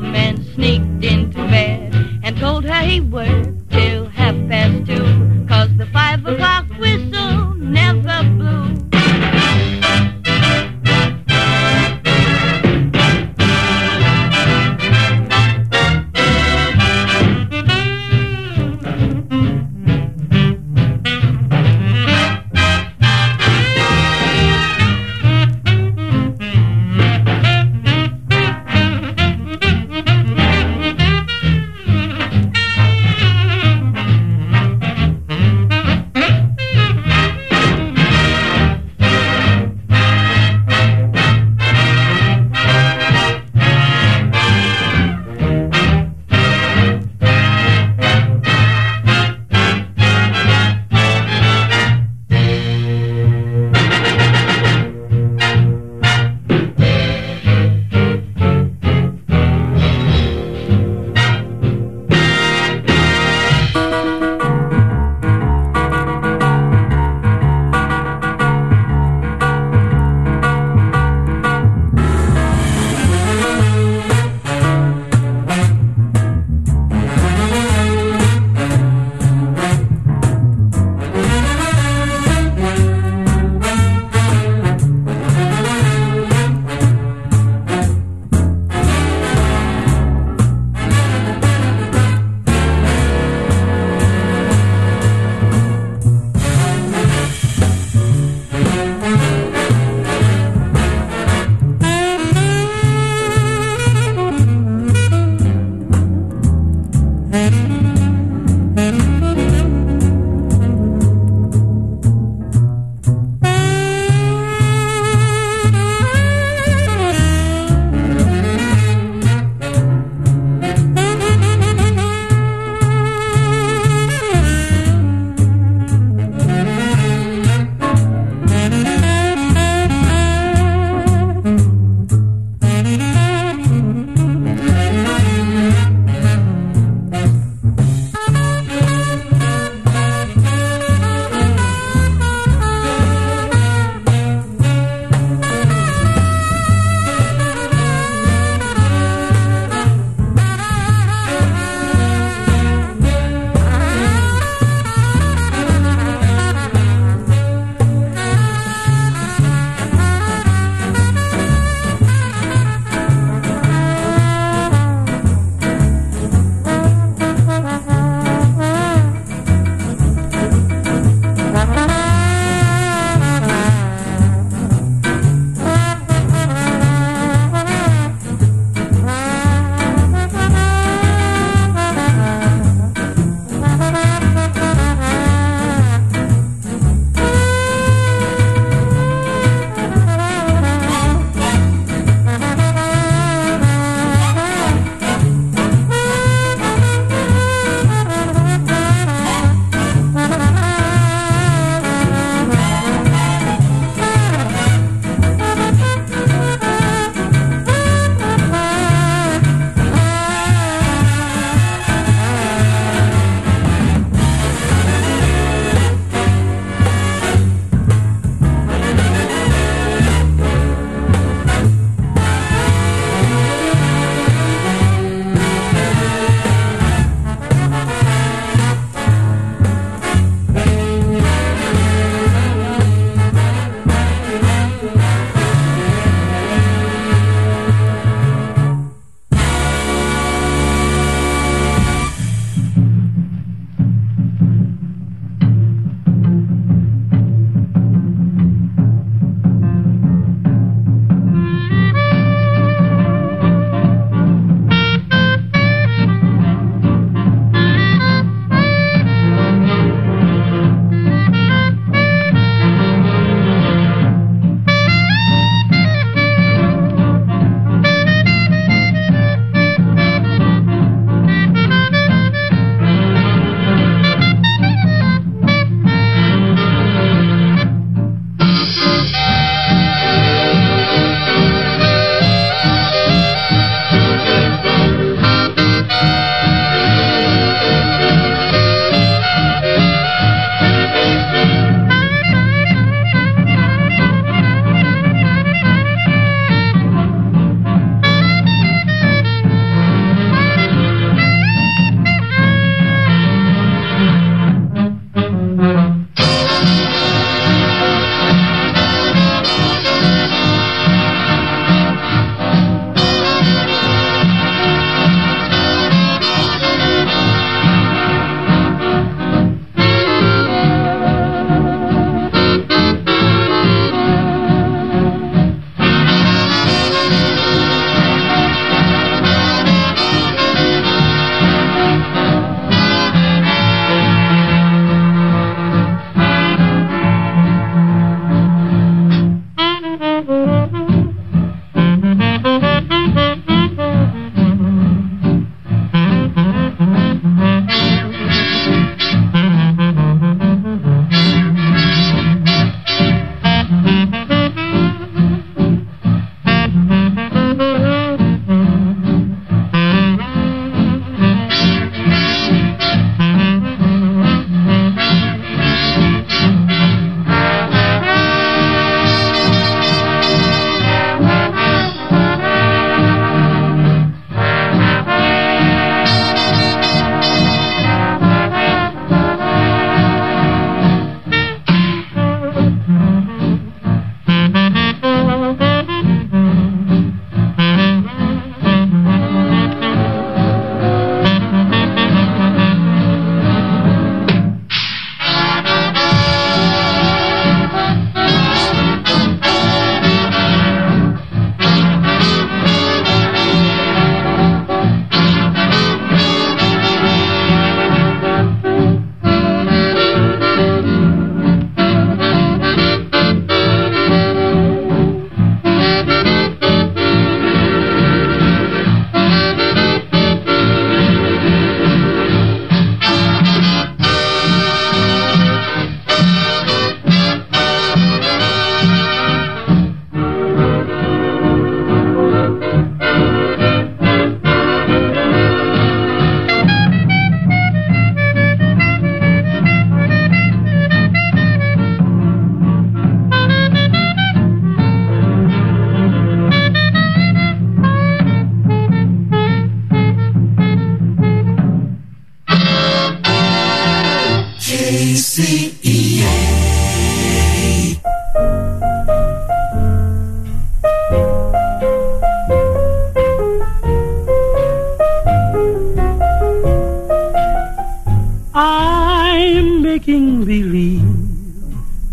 Into bed and told her he worked till half past two, 'cause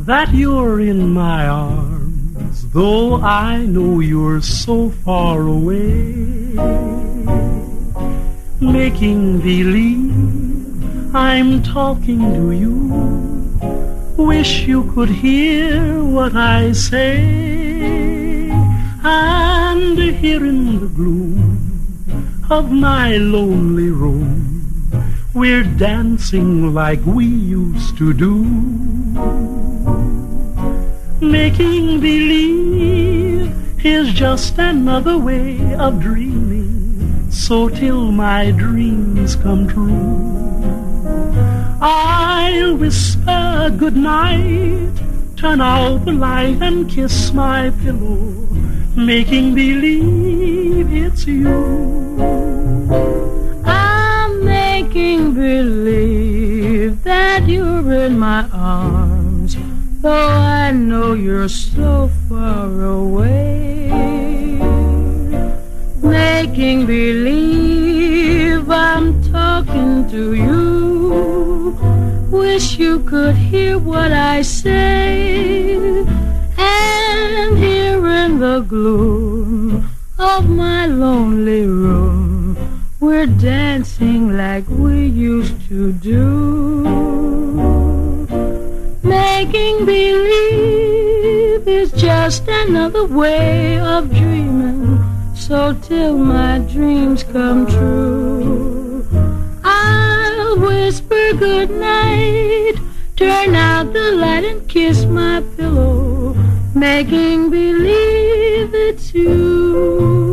that you're in my arms, though I know you're so far away. Making believe I'm talking to you. Wish you could hear what I say. And here in the gloom of my lonely room, we're dancing like we used to do. Making believe is just another way of dreaming, so till my dreams come true, I'll whisper good night, turn out the light and kiss my pillow, making believe it's you. I'm making believe that you're in my arms, though I know you're so far away. Making believe I'm talking to you. Wish you could hear what I say. And here in the gloom of my lonely room, we're dancing like we used to do. Making believe is just another way of dreaming, so till my dreams come true, I'll whisper good night, turn out the light and kiss my pillow, making believe it's you.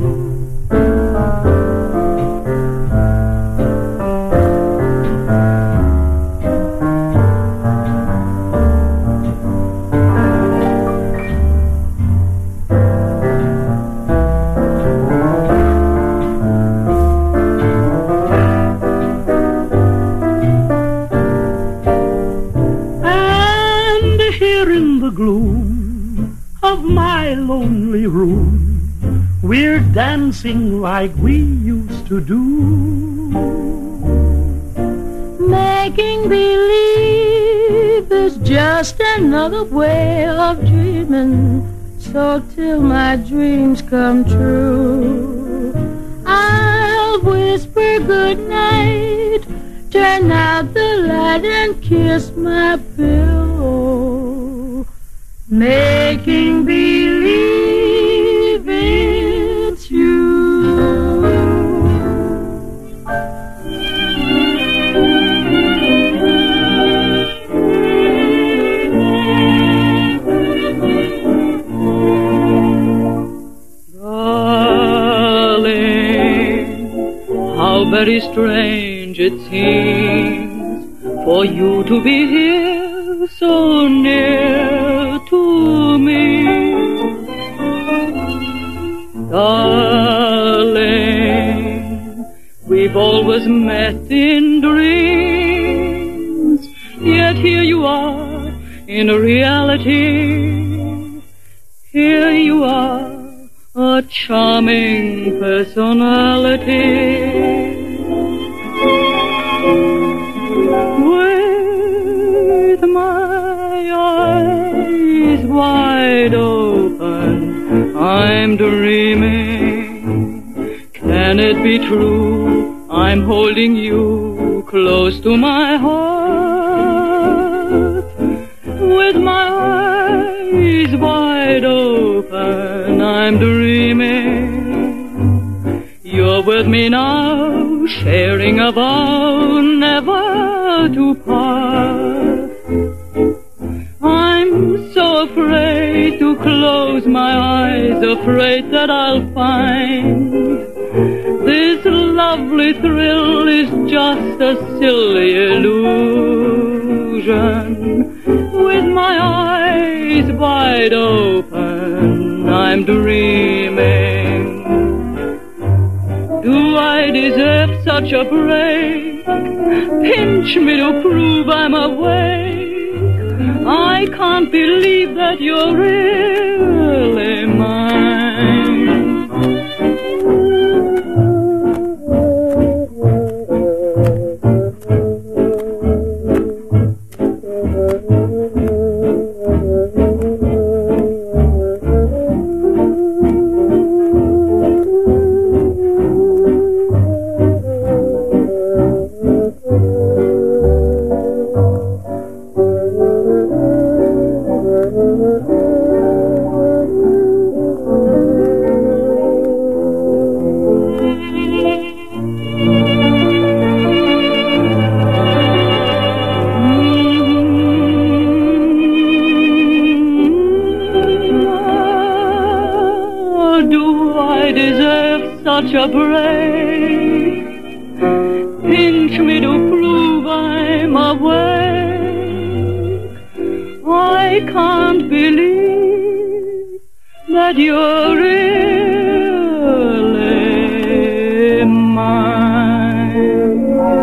Gloom of my lonely room, we're dancing like we used to do. Making believe is just another way of dreaming, so till my dreams come true, I'll whisper good night, turn out the light and kiss my pillow, making believe it's you. Darling, how very strange it seems for you to be here so near to me. Darling, we've always met in dreams, yet here you are in reality. Here you are, a charming personality. With my eyes wide open, I'm dreaming. Can it be true? I'm holding you close to my heart. With my eyes wide open, I'm dreaming. You're with me now, sharing a vow never to part. I'm so afraid to close my eyes, afraid that I'll find this lovely thrill is just a silly illusion. With my eyes wide open, I'm dreaming. Do I deserve such a break? Pinch me to prove I'm awake. I can't believe that you're really mine. such a break. Pinch me to prove I'm awake. I can't believe that you're really mine.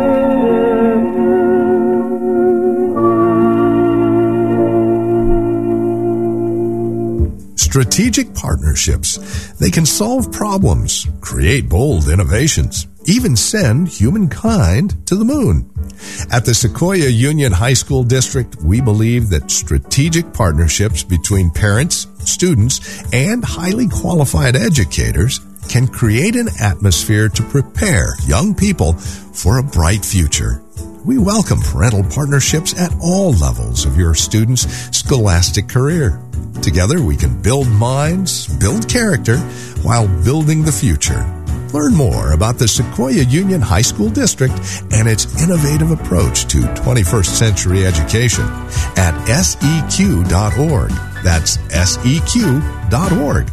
Strategic partnerships. They can solve problems, create bold innovations, even send humankind to the moon. At the Sequoia Union High School District, we believe that strategic partnerships between parents, students, and highly qualified educators can create an atmosphere to prepare young people for a bright future. We welcome parental partnerships at all levels of your student's scholastic career. Together, we can build minds, build character, while building the future. Learn more about the Sequoia Union High School District and its innovative approach to twenty-first century education at S E Q dot org. That's S E Q dot org.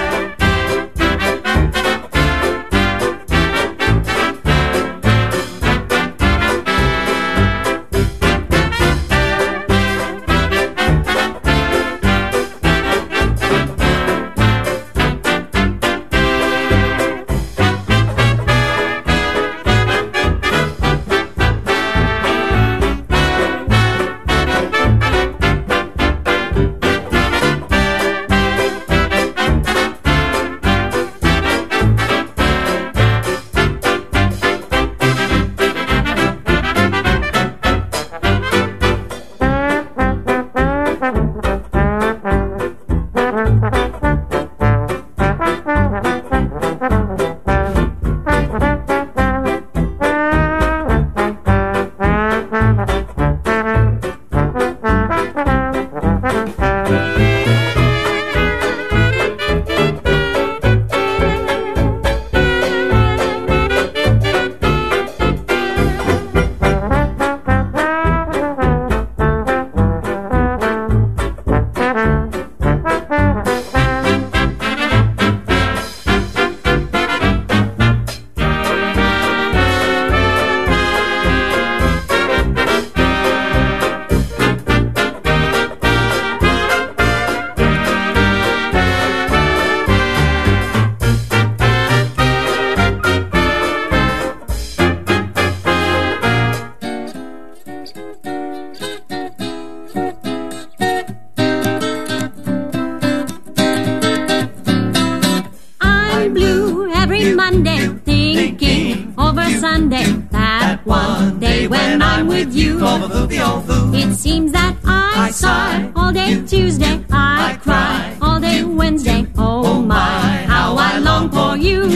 It seems that I sigh all day Tuesday, I cry all day Wednesday. Oh my, how I long for you,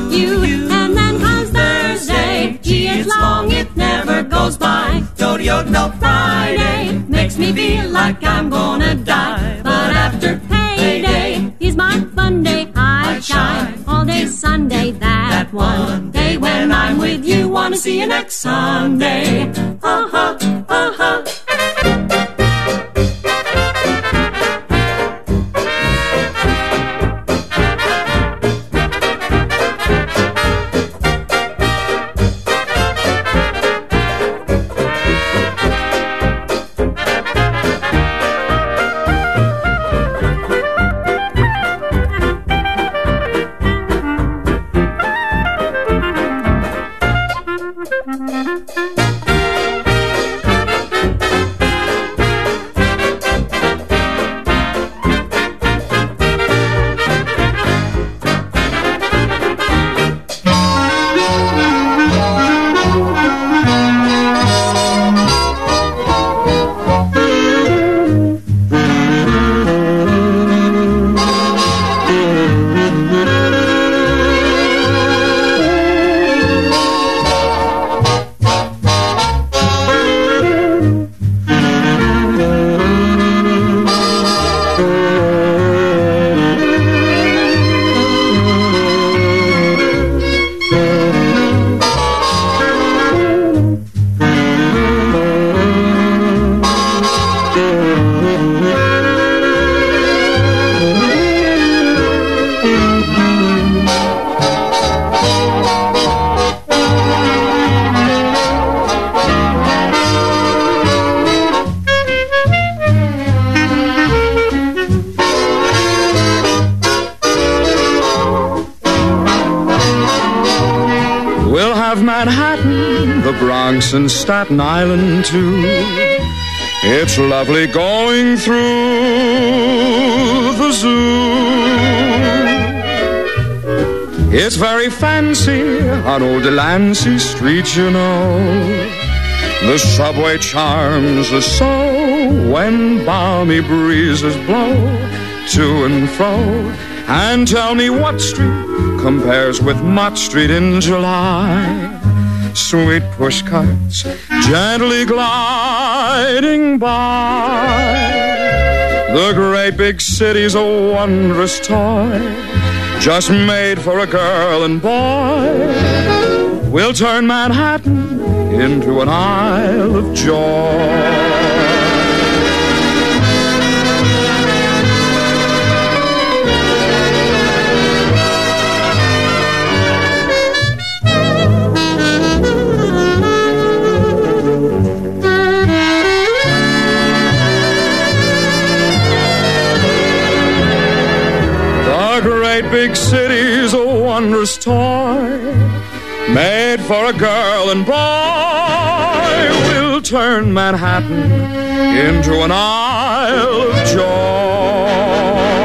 you. And then comes Thursday, gee, it's long, it never goes by. No Friday makes me feel like I'm gonna die. But after payday is my fun day. I shine all day Sunday, that one day when I'm with you. Wanna see you next Sunday. Uh-huh, uh-huh. Bronx and Staten Island too. It's lovely going through the zoo. It's very fancy on old Delancey Street, you know. The subway charms us so when balmy breezes blow to and fro. And tell me what street compares with Mott Street in July. Sweet pushcarts gently gliding by. The great big city's a wondrous toy, just made for a girl and boy. We'll turn Manhattan into an Isle of Joy. Big city's a wondrous toy, made for a girl and boy. We'll turn Manhattan into an Isle of Joy.